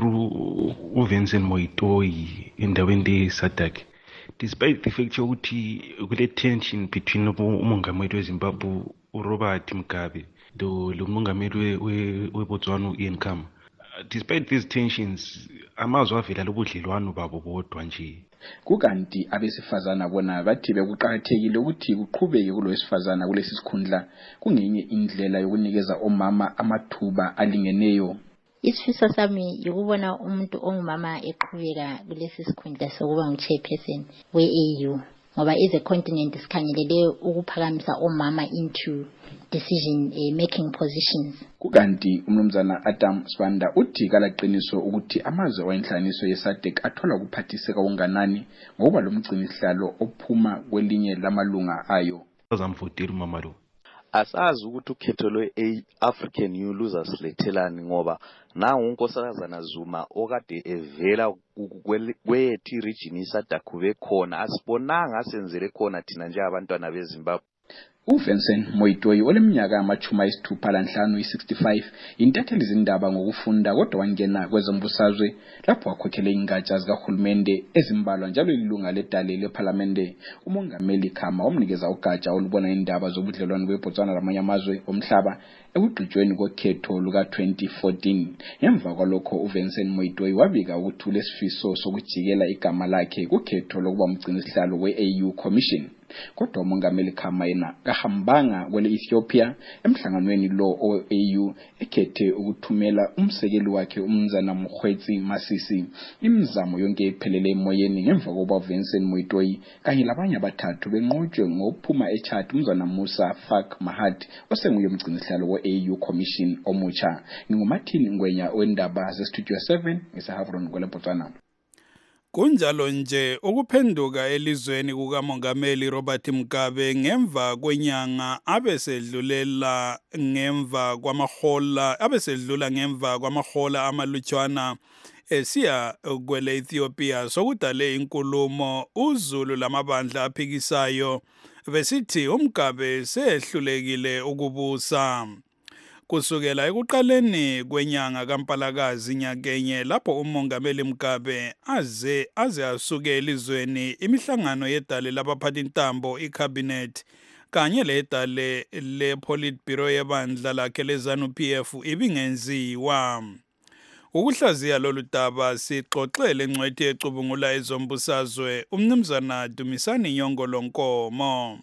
Speaker 6: uVenson Moitoi endaweni le-SADC, despite the fact ukuthi kule tension between umongameli weZimbabwe uRobert Mugabe lo mongameli weBotswana uIan Khama. Despite these tensions, amazwe avela lobudlelwano babo bodwa nje.
Speaker 4: Kukanti abesifazana bona bathi bekuqhakathekile ukuthi kuqhubeke kulowesifazana kulesi sikhundla kungenye indlela yokunikeza omama amathuba alingeneyo.
Speaker 23: Isifiso sami yikubona umuntu ongumama eqhubeka kulesi sikhundla sokuba ngu-chairperson we-A U, ngoba is a continent sikhangelele ukuphakamisa omama into decision uh, making positions.
Speaker 4: Kukanti umnumzana Adam Sibanda uthi kalaqiniso ukuthi amazwe wenhlanganiso yeSADC athola ukuphathiseka okunganani ngoba lo mgcinisihlalo ophuma kwelinye lamalunga ayo.
Speaker 6: Azamvotela umama lo.
Speaker 22: Asazi ukuthi ukhetho lwe-African Union luzasilithelani ngoba nangu unkosazana Zuma okade evela kweyethi region iSADC kube khona asibonanga asenzele khona thina nje abantwana beZimbabwe.
Speaker 4: uVenson Moitoi oleminyaka amachumi ayisithupha lanhlanu i-sixty-five intatheli izindaba ngokufunda kodwa wangena kwezombusazwe lapho wakhokhele ingatsha zikahulumende ezimbalwa njalo ilunga ledale lephalamende. umongameli Khama wamnikeza ugatsha olubona indaba zobudlelwano beBotswana lamanye amazwe omhlaba ekugqitshweni kokhetho luka twenty fourteen. Ngemva kwalokho uVenson Moitoi wabika ukuthi ulesifiso sokujikela igama lakhe kukhetho lokuba umgcinisihlalo we-A U Commission. Kodwa umongameli Khama yena kahambanga kwele Ethiopia emhlanganweni lo o-A U ekhethe ukuthumela umsekeli wakhe umnumzana Mkhwetsi Masisi. Imizamo yonke iphelele emoyeni ngemva kokuba uVenson Moitoi kanye labanye abathathu benqotshwe ngokuphuma eChad umnumzana Musa Faki Mahat osenguye umgcinisihlalo we-A U Commission omutsha. NginguMartin Ngwenya wendaba zeStudio seven eseHavron kwele Botswana.
Speaker 20: Kunjalo nje ukuphenduka elizweni kukamongameli Robert Mugabe ngemva kwenyanga abesedlulela ngemva kwamahola abesedlula ngemva kwamahola amalutshwana esiya kwele Ethiopia sokudale inkulumo uZulu lamabandla aphikisayo besithi uMugabe sehlulekile ukubusa. Kusukela ekuqaleni kwenyanga kaMpalakazi nyakenye lapho umongameli Mugabe aze aze asuke elizweni imihlangano yedale labaphathintambo icabinet kanye ledale le Politburo yebandla lakhe leZANU P F ibingenziwa. Ukuhlaziya lolu daba sixoxele ngcwethi ecubungula ezombusazwe umnumzana Dumisani Nyongolo Nkomo.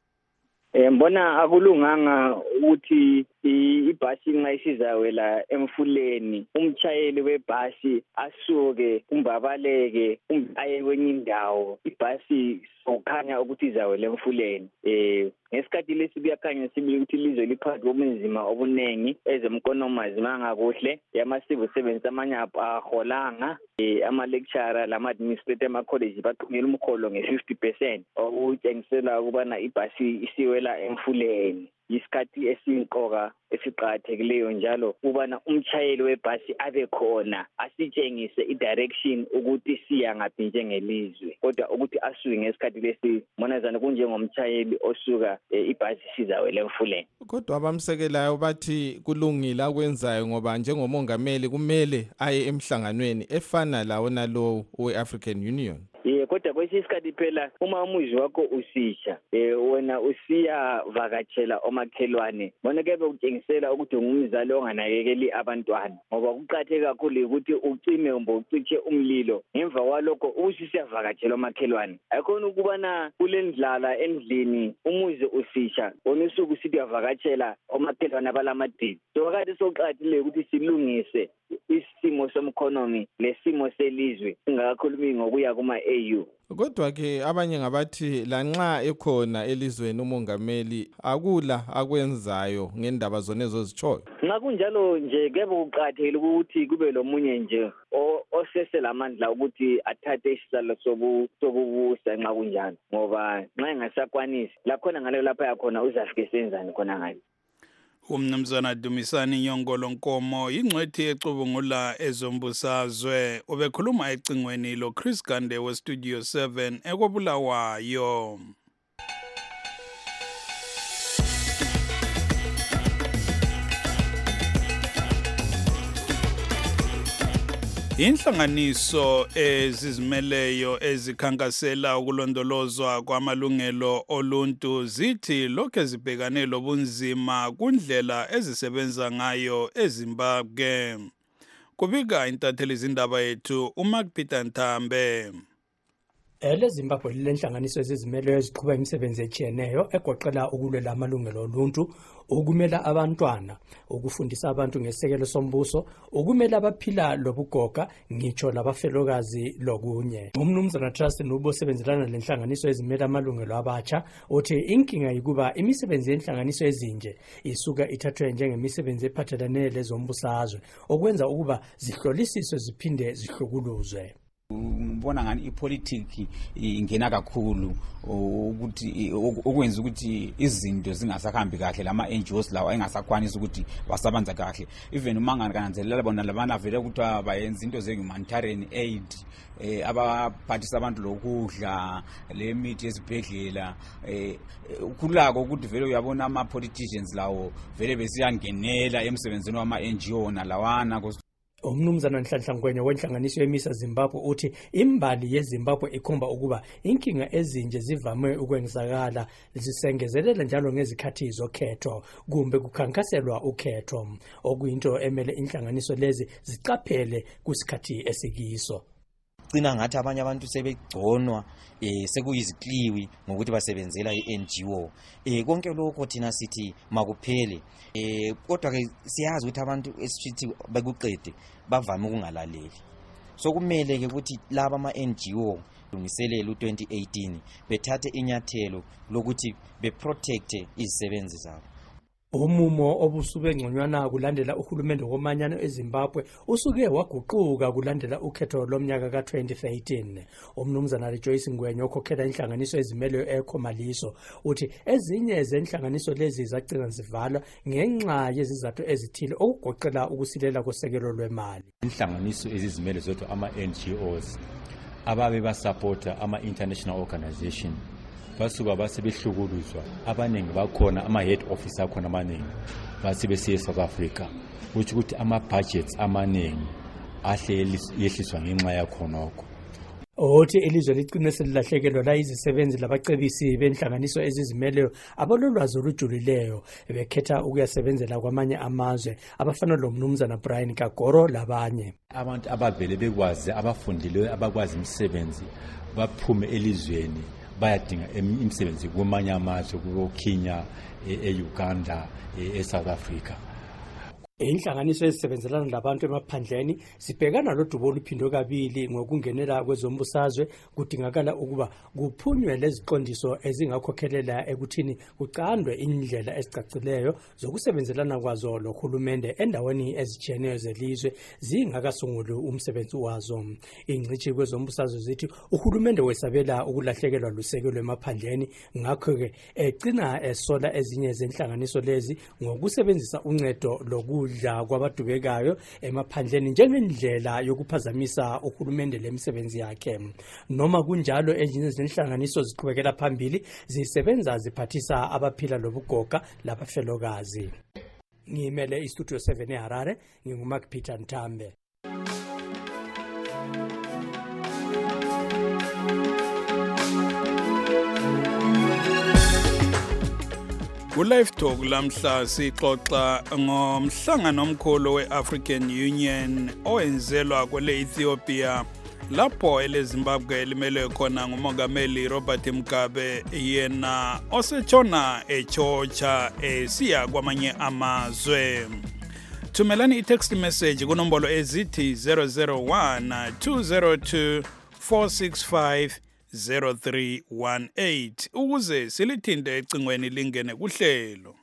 Speaker 2: Eh mbona akulunganga ukuthi ibhasi nxa isizawela emfuleni umtshayeli webhasi asuke umbabaleke aye kwenye indawo ibhasi sokhanya ukuthi izawela emfuleni. Eh ngesikhathi lesi kuyakhanya sibili ukuthi ilizwe liphakathi kobunzima obunengi ezemkonomi zimanga kuhle yamasivu sebenza amanye aholanga ama lecturer lama administrator ema college baqhubela umkholo nge fifty percent okutshengisela ukubana ibhasi isiwela emfuleni. Isikhathi esinqoka esiqhakathekileyo njalo ubana umtshayeli webhasi abe khona asitshengise idirection ukuthi siya ngaphi njengelizwe kodwa ukuthi asuke ngesikhathi lesi monazana kunjengomtshayeli osuka ibhasi sizawela emfuleni.
Speaker 18: Kodwa abamsekelayo bathi kulungile akwenzayo ngoba njengomongameli kumele aye emhlanganweni efana lawo nalowo we-African Union.
Speaker 2: Yeah, kodwa kwesinye isikhathi phela uma umuzi wakho usisha eh wena usiya vakatshela omakhelwane bona kebe utshengisela ukuthi ungumzali onganakekeli abantwana ngoba kuqhatheka kakhulu ukuthi ucime umbe uciche umlilo ngemva kwalokho usisiya vakatshela omakhelwane ayikhona ukubana kulendlala endlini umuzi usisha onusuku sithi yavakatshela omakhelwane abalamadili so kade soqhathile ukuthi silungise isimo somkhonomi lesimo selizwe singakakhulumi ngokuya kuma A U.
Speaker 18: Kodwa ke abanye ngabathi lanxa ekhona elizweni umongameli akula akwenzayo ngendaba zone ezozichoyo.
Speaker 2: Nxa kunjalo nje kebe kuqhathele ukuthi kube lomunye nje osese lamandla ukuthi athathe isihlalo sobu sobubusa nxa kunjalo ngoba nxa engasakwanisi lakhona ngale lapha yakhona uzafike senzani khona ngani.
Speaker 20: Umnumzana Dumisani Nyongolo Nkomo ingcwethi ecubungula ezombusazwe ubekhuluma ecingweni lo Chris Gande we Studio seven ekobulawayo. Inhlanganiso ezizimeleyo ezikhankasela ukulondolozwa kwamalungelo oluntu zithi lokho zibhekane lobunzima kundlela ezisebenza ngayo eZimbabwe. Kubika intatheli izindaba yethu uMark Peter Ntambe.
Speaker 7: Ele Zimbabwe lenhlanganiso ezizimeleyo eziqhubeka imisebenzi etshiyeneyo egoqela ukulwela amalungelo oluntu, ukumela abantwana, ukufundisa abantu ngesekelo sombuso, ukumela abaphila lobugoga ngitsho labafelokazi lokunye. Umnumzana Trust Nubo sebenzelana lenhlanganiso ezimela amalungelo abatsha uthi inkinga yikuba imisebenzi yenhlanganiso ezinje isuka ithathwe njengemisebenzi ephathelane lezombusazwe okwenza ukuba zihlolisiswe ziphinde zihlukuluzwe.
Speaker 8: Ngibona ngani ipolitiki ingena kakhulu ukuthi okwenza ukuthi izinto zingasahambi kahle lama N G Os lawa engasakwanisa ukuthi basabanza kahle even uma ngananzelela bona labana vele ukuthi bayenza into ze humanitarian aid eh abaphathisa abantu lokudla le mithi ezibhedlela eh kulako ukuthi vele uyabona ama politicians lawo vele besiyangenela emsebenzini wama N G O nalawana.
Speaker 7: Umnumzana Nhlanhla Ngwenya wenhlanganiso yemisa Zimbabwe uthi imbali yeZimbabwe ikhomba ukuba inkinga ezinje zivame ukwenzakala zisengezelela njalo ngezikhathi zokhetho kumbe kukhankaselwa ukhetho okuyinto emele inhlanganiso lezi ziqaphele kusikhathi esikiso.
Speaker 24: Cina ngathi abanye abantu sebegconwa eh sekuyizikliwi ngokuthi basebenzela i-N G O eh konke lokho thina sithi makuphele eh kodwa ke siyazi ukuthi abantu esithi bekuqede bavame ukungalaleli so kumele ke ukuthi laba ama N G O lungiselela u twenty eighteen bethathe inyathelo lokuthi beprotect izisebenzi zabo.
Speaker 7: Umumo obusube ngconywana kulandela uhulumende womanyano eZimbabwe usuke waguquka kulandela ukhetho lomnyaka ka twenty thirteen. Umnumzana Rejoice Ngwenya okhokhela inhlanganiso ezimeleyo ekhomaliso uthi ezinye zenhlanganiso lezi zagcina zivalwa ngenxa yezizathu ezithile okugoqela ukusilela kosekelo lwemali.
Speaker 25: Inhlanganiso ezizimele zodwa ama N G Os ababe basupporta ama international organization basuka basebehlukuluzwa abaningi bakhona ama head office akhona amaningi basebesiye South Africa uthi ukuthi ama budgets amaningi ahle yehliswa ngenxa yakhonoko.
Speaker 7: othi ilizwe ligcine selilahlekelwa la izisebenzi labacebisi benhlanganiso ezizimeleyo abalolwazi olujulileyo bekhetha ukuyasebenzela kwamanye amazwe abafana lomnumzana Brian Kagoro labanye.
Speaker 25: Abantu abavele bekwazi abafundileyo abakwazi imisebenzi baphume elizweni bayadinga imisebenzi kumanye amazwe kuwo Kenya, e-Uganda, e-South Africa.
Speaker 7: Inhlanganiso ezisebenzelana labantu emaphandleni sibhekana lodubo oluphindo kabili ngokungenela kwezombusazwe kudingakala ukuba kuphunywe leziqondiso ezingakhokhelela ekuthini kucandwe indlela ezicacileyo zokusebenzelana kwazo lohulumende endaweni ezijiyeneyo zelizwe zingakasunguli umsebenzi wazo. Ingcithi kwezombusazwe zithi uhulumende wesabela ukulahlekelwa lusekelo emaphandleni ngakho-ke egcina esola ezinye zenhlanganiso lezi ngokusebenzisa uncedo loku udla kwabadubekayo emaphandleni njengendlela yokuphazamisa uhulumende lemisebenzi yakhe. Noma kunjalo ezinye zenhlanganiso ziqhubekela phambili zisebenza ziphathisa abaphila lobugoga labafelokazi. Ngimele istudio seven eHarare, nginguMark Peter Ntambe.
Speaker 20: Ku-Live Talk lamhla sixoxa ngomhlangano omkhulu we-African Union owenzelwa kwele Ethiopia lapho ele Zimbabwe limelwe khona ngumongameli Robert Mugabe yena osetshona echocha esiya kwamanye amazwe. Thumelani i-text message kunombolo ezithi zero zero one two zero two four six five zero three one eight ukuze silithinde ecingweni lingene kuhlelo.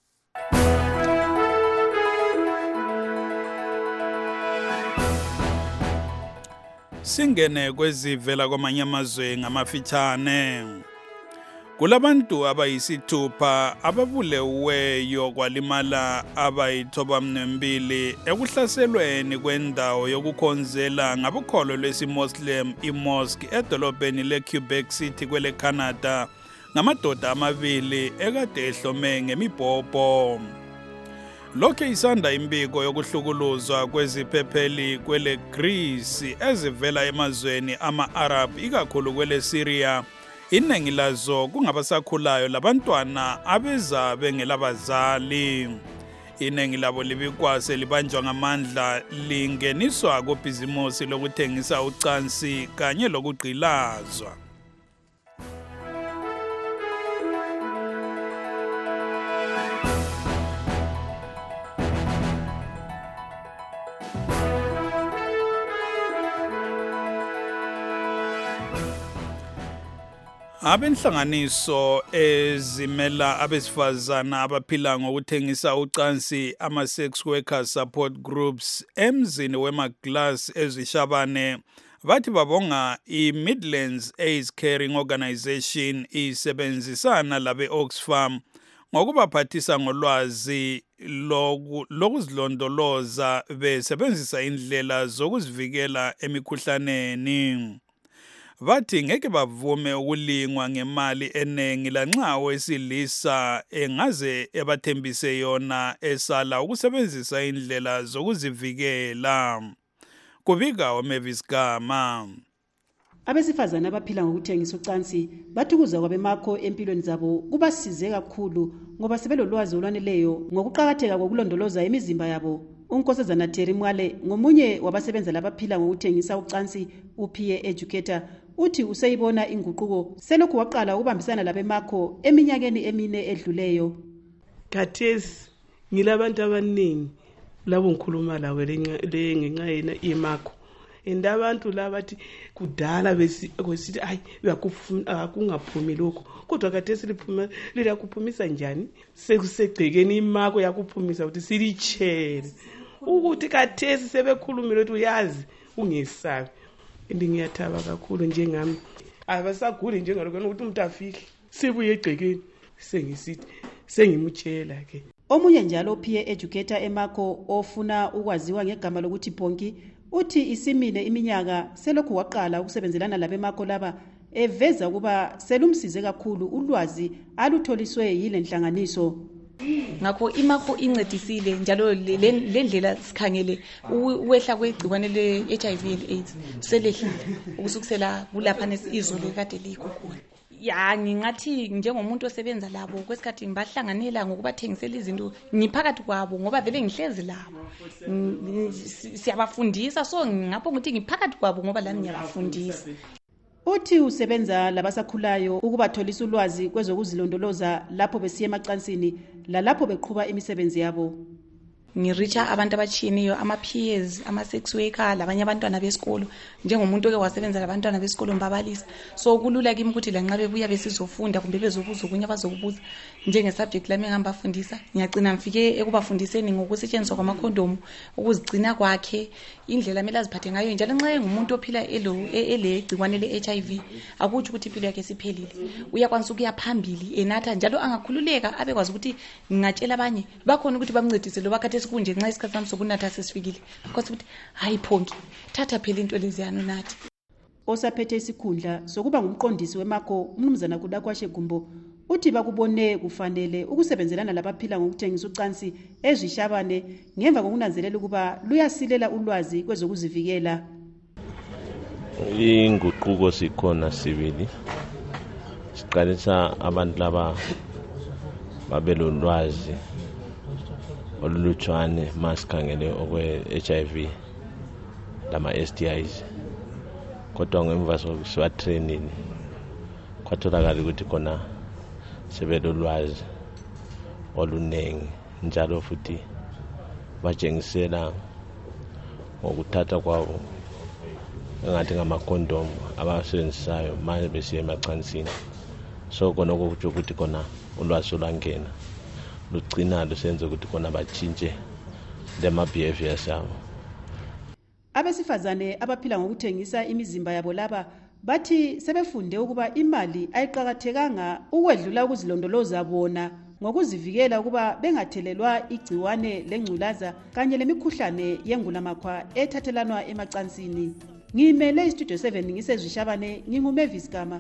Speaker 20: Singene kwezivela kwamanye amazwe ngamafitshane. Kulabantu abayisithupha ababuleweyo kwalimala abayithoba mnembili ekuhlaselweni kwendawo yokukhonzela ngabukholo lwesimuslim imosque edolobheni leQuebec City kwele Canada ngamadoda amabili ekade ehlome ngemibhobho. Lokho isanda imbiko yokuhlukuluzwa kweziphepheli kwele Greece ezivela emazweni ama-Arab ikakhulu kwele Syria. Iningi lazo kungabasakhulayo labantwana abeza bengelabazali. Iningi labo libikwase libanjwa ngamandla lingeniswa kubhizimusi lokuthengisa ucansi kanye lokugqilazwa. Abenhlanganiso ezimela abesifazana abaphila ngokuthengisa ucansi ama-sex workers support groups emzini wema-Glass ezishabane bathi babonga i-Midlands AIDS Caring Organisation isebenzisana labe Oxfam ngokubaphathisa ngolwazi lokuzilondoloza besebenzisa indlela zokuzivikela emikhuhlaneni. Bathi ngeke bavume ukulingwa ngemali enengi lanxa owesilisa engaze ebathembise yona esala ukusebenzisa indlela zokuzivikela. Kubika uMavis Gama.
Speaker 3: Abesifazana abaphila ngokuthengisa ucansi bathukuza kwabemakho empilweni zabo kubasize kakhulu ngoba sebelolwazi olwaneleyo ngokuqhakatheka kokulondoloza imizimba yabo. Unkosazana Terry Mwale ngomunye wabasebenza labaphila ngokuthengisa ucansi uPie educator uthi useyibona inguquko selokhu waqala ukubambisana labemakho eminyakeni emine edluleyo.
Speaker 10: Khathesi ngilabantu abaningi labo ngikhuluma lawe le ngenxa yena imakho. Indabantu labathi kudala besithi ayi yakufuna kungaphumi lokho kodwa khathesi liphuma liyakuphumisa njani sekusegcekeni imako yakuphumisa ukuthi silichere ukuthi khathesi sebekhulumile ukuthi uyazi ungesabi. Ngiyathoba kakhulu njengami abasaguli njengalokho ukuthi umuntu afihle sibuye egcekeni sengisithi sengimutshela ke.
Speaker 3: Omunye njalo Pie educator emakho ofuna ukwaziwa ngegama lokuthi Ponki uthi isimile iminyaka selokhu waqala ukusebenzelana labemakho laba eveza kuba selumsize kakhulu ulwazi alutholiswe yile nhlanganiso.
Speaker 9: ngakho imakho incedisile njalo le ndlela sikhangele uwehla kwegciwane le-H I V and AIDS selehlile ukusukusela kulapha izolo kade likho khona. Ya ngingathi njengomuntu osebenza labo kwesikhathi ngibahlanganela ngokubathengisela izinto ngiphakathi kwabo ngoba vele ngihlezi labo siyabafundisa, so ngapho ukuthi ngiphakathi kwabo ngoba lami ngiyabafundisa.
Speaker 3: Uthi usebenza labasakhulayo ukubatholisa ulwazi kwezokuzilondoloza lapho besiya emacansini lalapho beqhuba imisebenzi yabo.
Speaker 9: Ngiricha abantu abatshiyeneyo, ama-peers, ama-sex worker, labanye abantwana besikolo. Njengomuntu oke wasebenza labantwana besikolo mbabalisa, so kulula kimi ukuthi lanxa bebuya besizofunda kumbe bezobuza okunye abazokubuza njenge-subject lami engambafundisa. Ngiyagcina ngifike ekubafundiseni ngokusetshenziswa kwamakhondomu, ukuzigcina kwakhe, indlela amele aziphathe ngayo. Njalo nxa engumuntu ophila ele gciwane le-H I V akutsho ukuthi impilo yakhe siphelile, uyakwanisa ukuya phambili enatha njalo angakhululeka abekwazi ukuthi ngingatshela abanye bakhona ukuthi bamncedise lo bakade sikunje nxa isikhathi sami sokunatha sesifikile, kwathi ukuthi hayi Phongi thatha phela into leziyana nathi.
Speaker 3: Osaphethe isikhundla sokuba ngumqondisi wemakho umnumzana Kudakwashe Gumbo uthi bakubone kufanele ukusebenzelana labaphila ngokuthengisa ucansi ezishabane ngemva kokunanzelela ukuba luyasilela ulwazi kwezokuzivikela.
Speaker 11: Inguquko sikhona sibili, siqalisa abantu laba babelolwazi olulutshwane masikhangele okwe-H I V lama-S T Is, kodwa ngemva sibatrainini kwatholakala ukuthi khona sebelolwazi olunengi njalo futhi batshengisela ngokuthatha kwabo engathi ngamakhondomu abasebenzisayo manje besiya emacansini. So khona okutsho ukuthi khona ulwazi olwangena lugcina lusenze ukuthi khona batshintshe lema-behaviors yabo.
Speaker 3: Abesifazane abaphila ngokuthengisa imizimba yabo laba bathi sebefunde ukuba imali ayiqakathekanga ukwedlula ukuzilondoloza bona ngokuzivikela ukuba bengathelelwa igciwane lengculaza kanye lemikhuhlane yengulamakhwa ethathelanwa emacansini. Ngimele istudio seven ngisezishabane, nginguMavis Gama.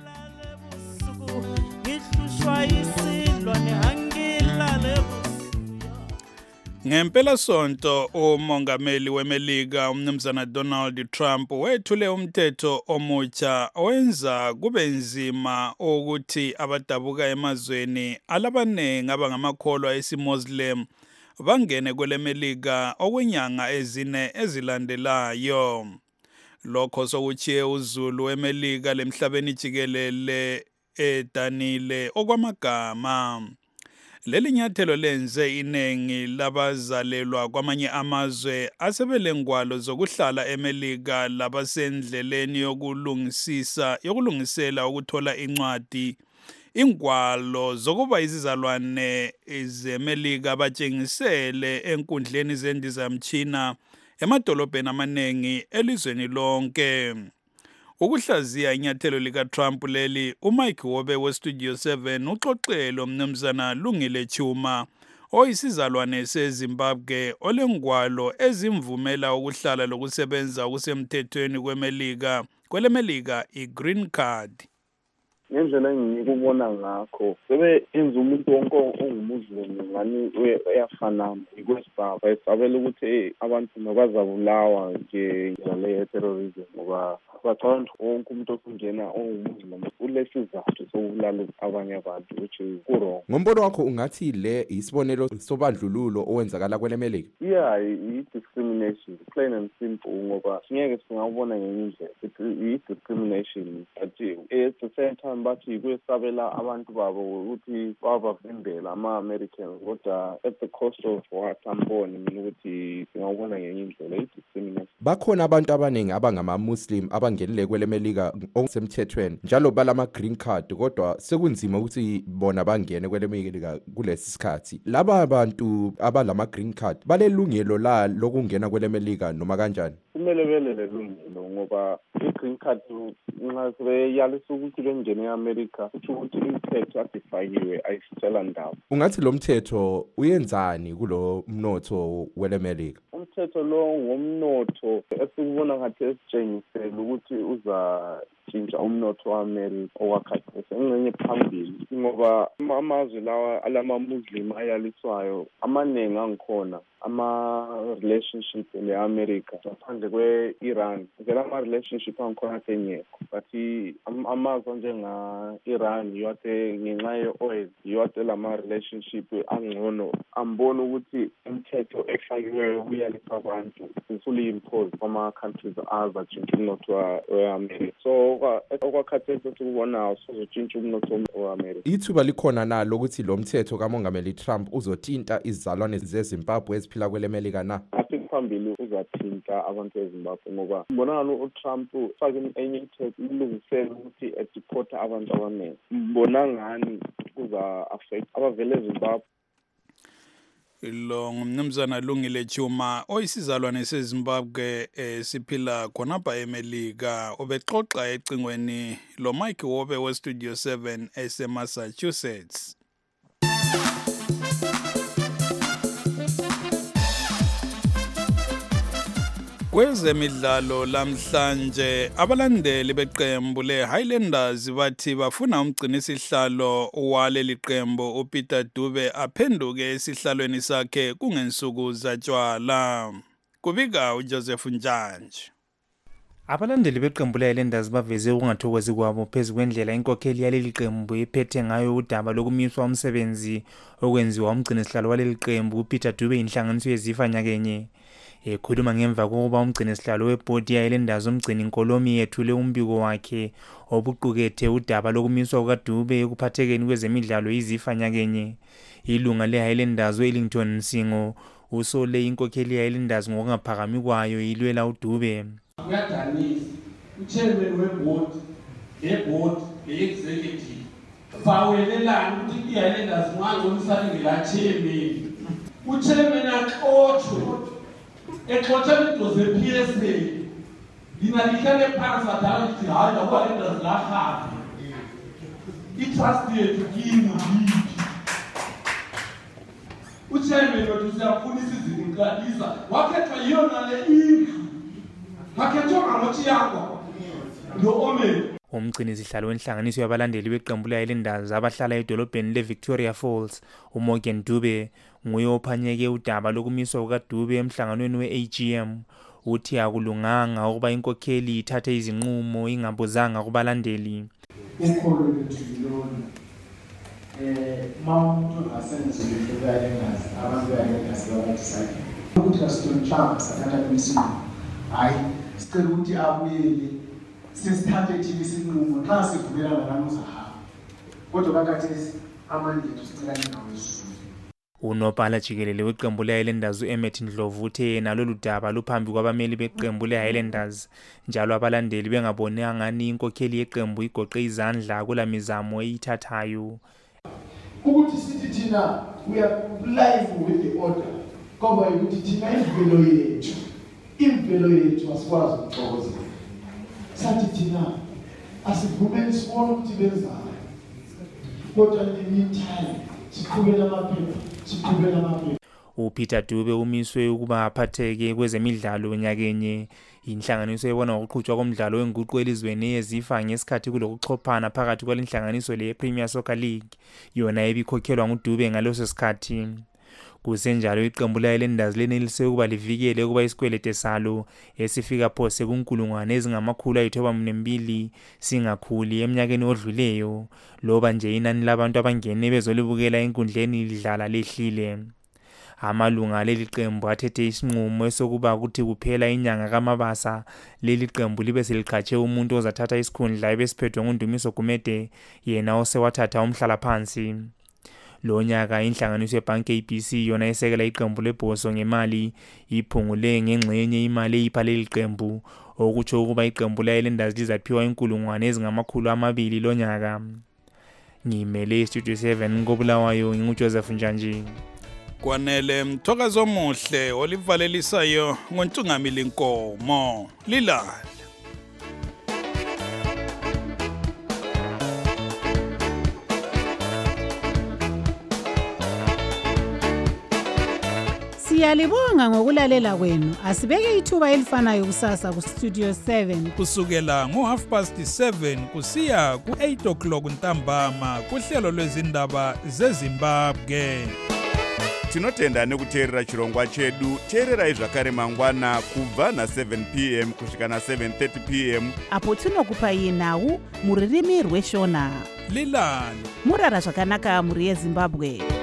Speaker 20: Ngempela sonto umongameli weMelika umnumzana Donald Trump wethule umthetho omutsha owenza kube nzima ukuthi abadabuka emazweni alabanengi abangamakholwa esiMuslim bangene kweleMelika okwenyanga ezine ezilandelayo. Lokho sokuchiye uzulu weMelika lemhlabeni jikelele edanile okwamagama. Leli nyathelo lenze inengi labazalelwa kwamanye amazwe asebelengwalo zokuhlala eMelika labasendleleni yokulungisisa yokulungisela ukuthola incwadi. Ingwalo zokuba izizalwane zeMelika batshengisele enkundleni zendizamtshina emadolobheni amanengi elizweni lonke. Ukuhlaziya inyathelo lika Trump leli, uMike Wobe weStudio seven uxoxelo mnumzana Lungile Chuma oyisizalwane seZimbabwe olengwalo ezimvumela ukuhlala lokusebenza okusemthethweni kweMelika kweleMelika iGreen Card.
Speaker 12: Ngendlela engikubona ngakho sebe enza umuntu wonke ongumuzulu ngani uyafana ikwesibaba esabela ukuthi abantu mabazabulawa nje ngale terrorism ngoba bacanda wonke umuntu okungena ongumuzulu ulesizathu sokubulala abanye abantu which is wrong.
Speaker 13: Ngombono wakho ungathi le isibonelo sobandlululo owenzakala kweleMelika?
Speaker 12: Yeah, i-discrimination plain and simple ngoba ngeke singabona ngenye indlela i-discrimination but at the same time bathi kwesabela abantu babo ukuthi babavimbela ama-American kodwa at the cost of what amboni mina ukuthi singabona ngenye indlela i-discrimination.
Speaker 13: Bakhona abantu abaningi abangama-Muslim abangenile kweleMelika okusemthethweni njalo balama-green card kodwa sekunzima ukuthi bona bangene kweleMelika kulesi sikhathi. Laba abantu abalama-green card balelungelo la lokungena kweleMelika noma kanjani?
Speaker 12: Kumele bele lelungelo ngoba i-green card nxa sebeyalisa ukuthi bengene e-America kusho ukuthi imithetho adefiniwe ayisitshela ndawo.
Speaker 13: Ungathi lo mthetho uyenzani kulo mnotho weleMelika?
Speaker 12: Umthetho lo ngomnotho esikubona ngathi esitshengisela ukuthi uza ukushintsha umnotho wa-America owakhathesi engxenye phambili ngoba amazwe lawa alama-Muslim ayaliswayo amaningi angikhona ama-relationship ne-America ngaphandle kwe-Iran vele ama-relationship angikhona athengekho but amazwe njenga-Iran yiwathe ngenxa ye-oil yiwathe lama-relationship angcono ambona ukuthi umthetho efakiweyo uyalipha abantu usuli-impose kwama-countries azatshintsha umnotho we-America so okwakhathesi sikubonayo sozotshintsha umnotho we-America.
Speaker 13: Ithuba likhona nalo ukuthi lo mthetho kamongameli Trump uzothinta izizalwane zeZimbabwe eziphila kwele Melika na?
Speaker 12: Phambili uzathinta abantu eZimbabwe ngoba mbonana uTrump ufake enye ithethe ulungisela ukuthi ediporta abantu abaningi mbona ngani kuza affect abavele eZimbabwe.
Speaker 20: Lo ngumnumzana Lungile Chuma oyisizalwane seZimbabwe esiphila khonapha eMelika obexoxa ecingweni lo Mike Wobe we Studio seven eseMassachusetts. Kwezemidlalo lamhlanje abalandeli beqembu leHighlanders bathi bafuna umgcini isihlalo waleli qembu uPeter Dube aphenduke esihlalweni sakhe kungensuku zatshwala. Kubika uJoseph Njanje.
Speaker 1: Abalandeli beqembu leHighlanders baveze ukungathokozi kwabo phezu kwendlela inkokheli yaleli qembu iphethe ngayo udaba lokumiswa umsebenzi okwenziwa umgcini isihlalo waleli qembu uPeter Dube inhlanganiso yezifa nyakenye. Ekhuluma ngemva kokuba umgcini sihlalo webhodi yeHighlanders umgcini Nkolomi yethule umbiko wakhe obuqukethe udaba lokumiswa kukaDube ekuphathekeni kwezemidlalo izifa nyakenye. Ilunga leHighlanders uEllington Nsingo usole inkokheli yeHighlanders ngokungaphakami kwayo ilwela uDube.
Speaker 5: Kuyadanisa uchairman webhodi lebhodi leexecutive bawelelana ukuthi iHighlanders mwangonisani ngelachairman uchairman axoxwe exoxa into ze-P S A lina lihlale phansi badala lithi hayi lakuHighlanders lahabe itrust yethu kini yiphi uchairman wethu siyafuna isizinkalisa wakhethwa yiyona le indlu wakhethwa ngamothi yakho lo Omen.
Speaker 1: Umgcini sihlalo wenhlanganiso yabalandeli beqembu leHighlanders abahlala edolobheni leVictoria Falls uMorgan Dube nguye ophanyeke udaba lokumiswa kukaDube emhlanganweni we-A G M uthi akulunganga ukuba inkokheli ithathe izinqumo ingabuzanga kubalandeli.
Speaker 5: Ukholo lethu lona eh mawumuntu ngasenze leHighlanders abantu beHighlanders babathisa ukuthi asithola Trump sathatha isinqumo hayi sicela ukuthi abuyele sisithathe thina isinqumo xa sivumelana namuzahamba kodwa kakathesi amandla ethu sicela ningawesu.
Speaker 1: Unobhala jikelele weqembu leHighlanders uEmmet Ndlovu uthe yena lolu daba luphambi kwabameli beqembu leHighlanders njalo abalandeli bengabonanga ngani inkokheli yeqembu igoqe izandla kula mizamo eyithathayo.
Speaker 5: Ukuthi sithi thina we are live with the order ngoba ukuthi thina imvelo yethu imvelo yethu asikwazi ukuxokozela sathi thina asivumeli sibone ukuthi benzani kodwa ngemeantime siqhubela amaphepha siqhubela amaphepha.
Speaker 1: uPeter Dube umiswe ukuba aphatheke kwezemidlalo nyakenye inhlanganiso ebona ngokuqhutshwa komdlalo wenguqu elizweni eyezifa ngesikhathi kulokuchophana phakathi kwalenhlanganiso lePremier Soccer League yona ebikhokhelwa nguDube ngaleso sikhathi. Kusenjalo iqembu leHighlanders lenelise ukuba livikele ukuba isikwelete salo esifika phose kunkulungwane ezingamakhulu ayithoba mbili singakhuli eminyakeni odluleyo loba nje inani labantu abangene bezolibukela enkundleni lidlala lehlile. Amalunga leli qembu athethe isinqumo esokuba ukuthi kuphela inyanga kaMabasa leli qembu libe seliqhatshe umuntu ozathatha isikhundla ebesiphethwe nguNdumiso Gumede yena osewathatha umhlala phansi. Lo nyaka inhlanganiso yeBank A B C yona esekela iqembu lebhoso ngemali iphungule ngengxenye imali eyipha leli qembu okutsho ukuba iqembu leHighlanders lizaphiwa inkulungwane ezingamakhulu amabili lo nyaka. Ngimele Studio seven koBulawayo nginguJoseph Njanje.
Speaker 20: Kwanele mthokazo omuhle olivalelisayo ngoNtungamili Nkomo lilala.
Speaker 14: Siyalibonga ngokulalela kwenu. Asibeke ithuba elifanayo kusasa ku Studio seven.
Speaker 20: Kusukela ngo half past seven kusiya ku eight o'clock ntambama kuhlelo lwezindaba zeZimbabwe.
Speaker 15: Tinotenda nekuteerera chirongwa chedu. Teererai zvakare mangwana kubva na seven p m kusvika na seven thirty p m
Speaker 16: apo tinokupai nhau muririmi rweshona.
Speaker 20: Lilani
Speaker 16: murara zvakanaka muri yeZimbabwe.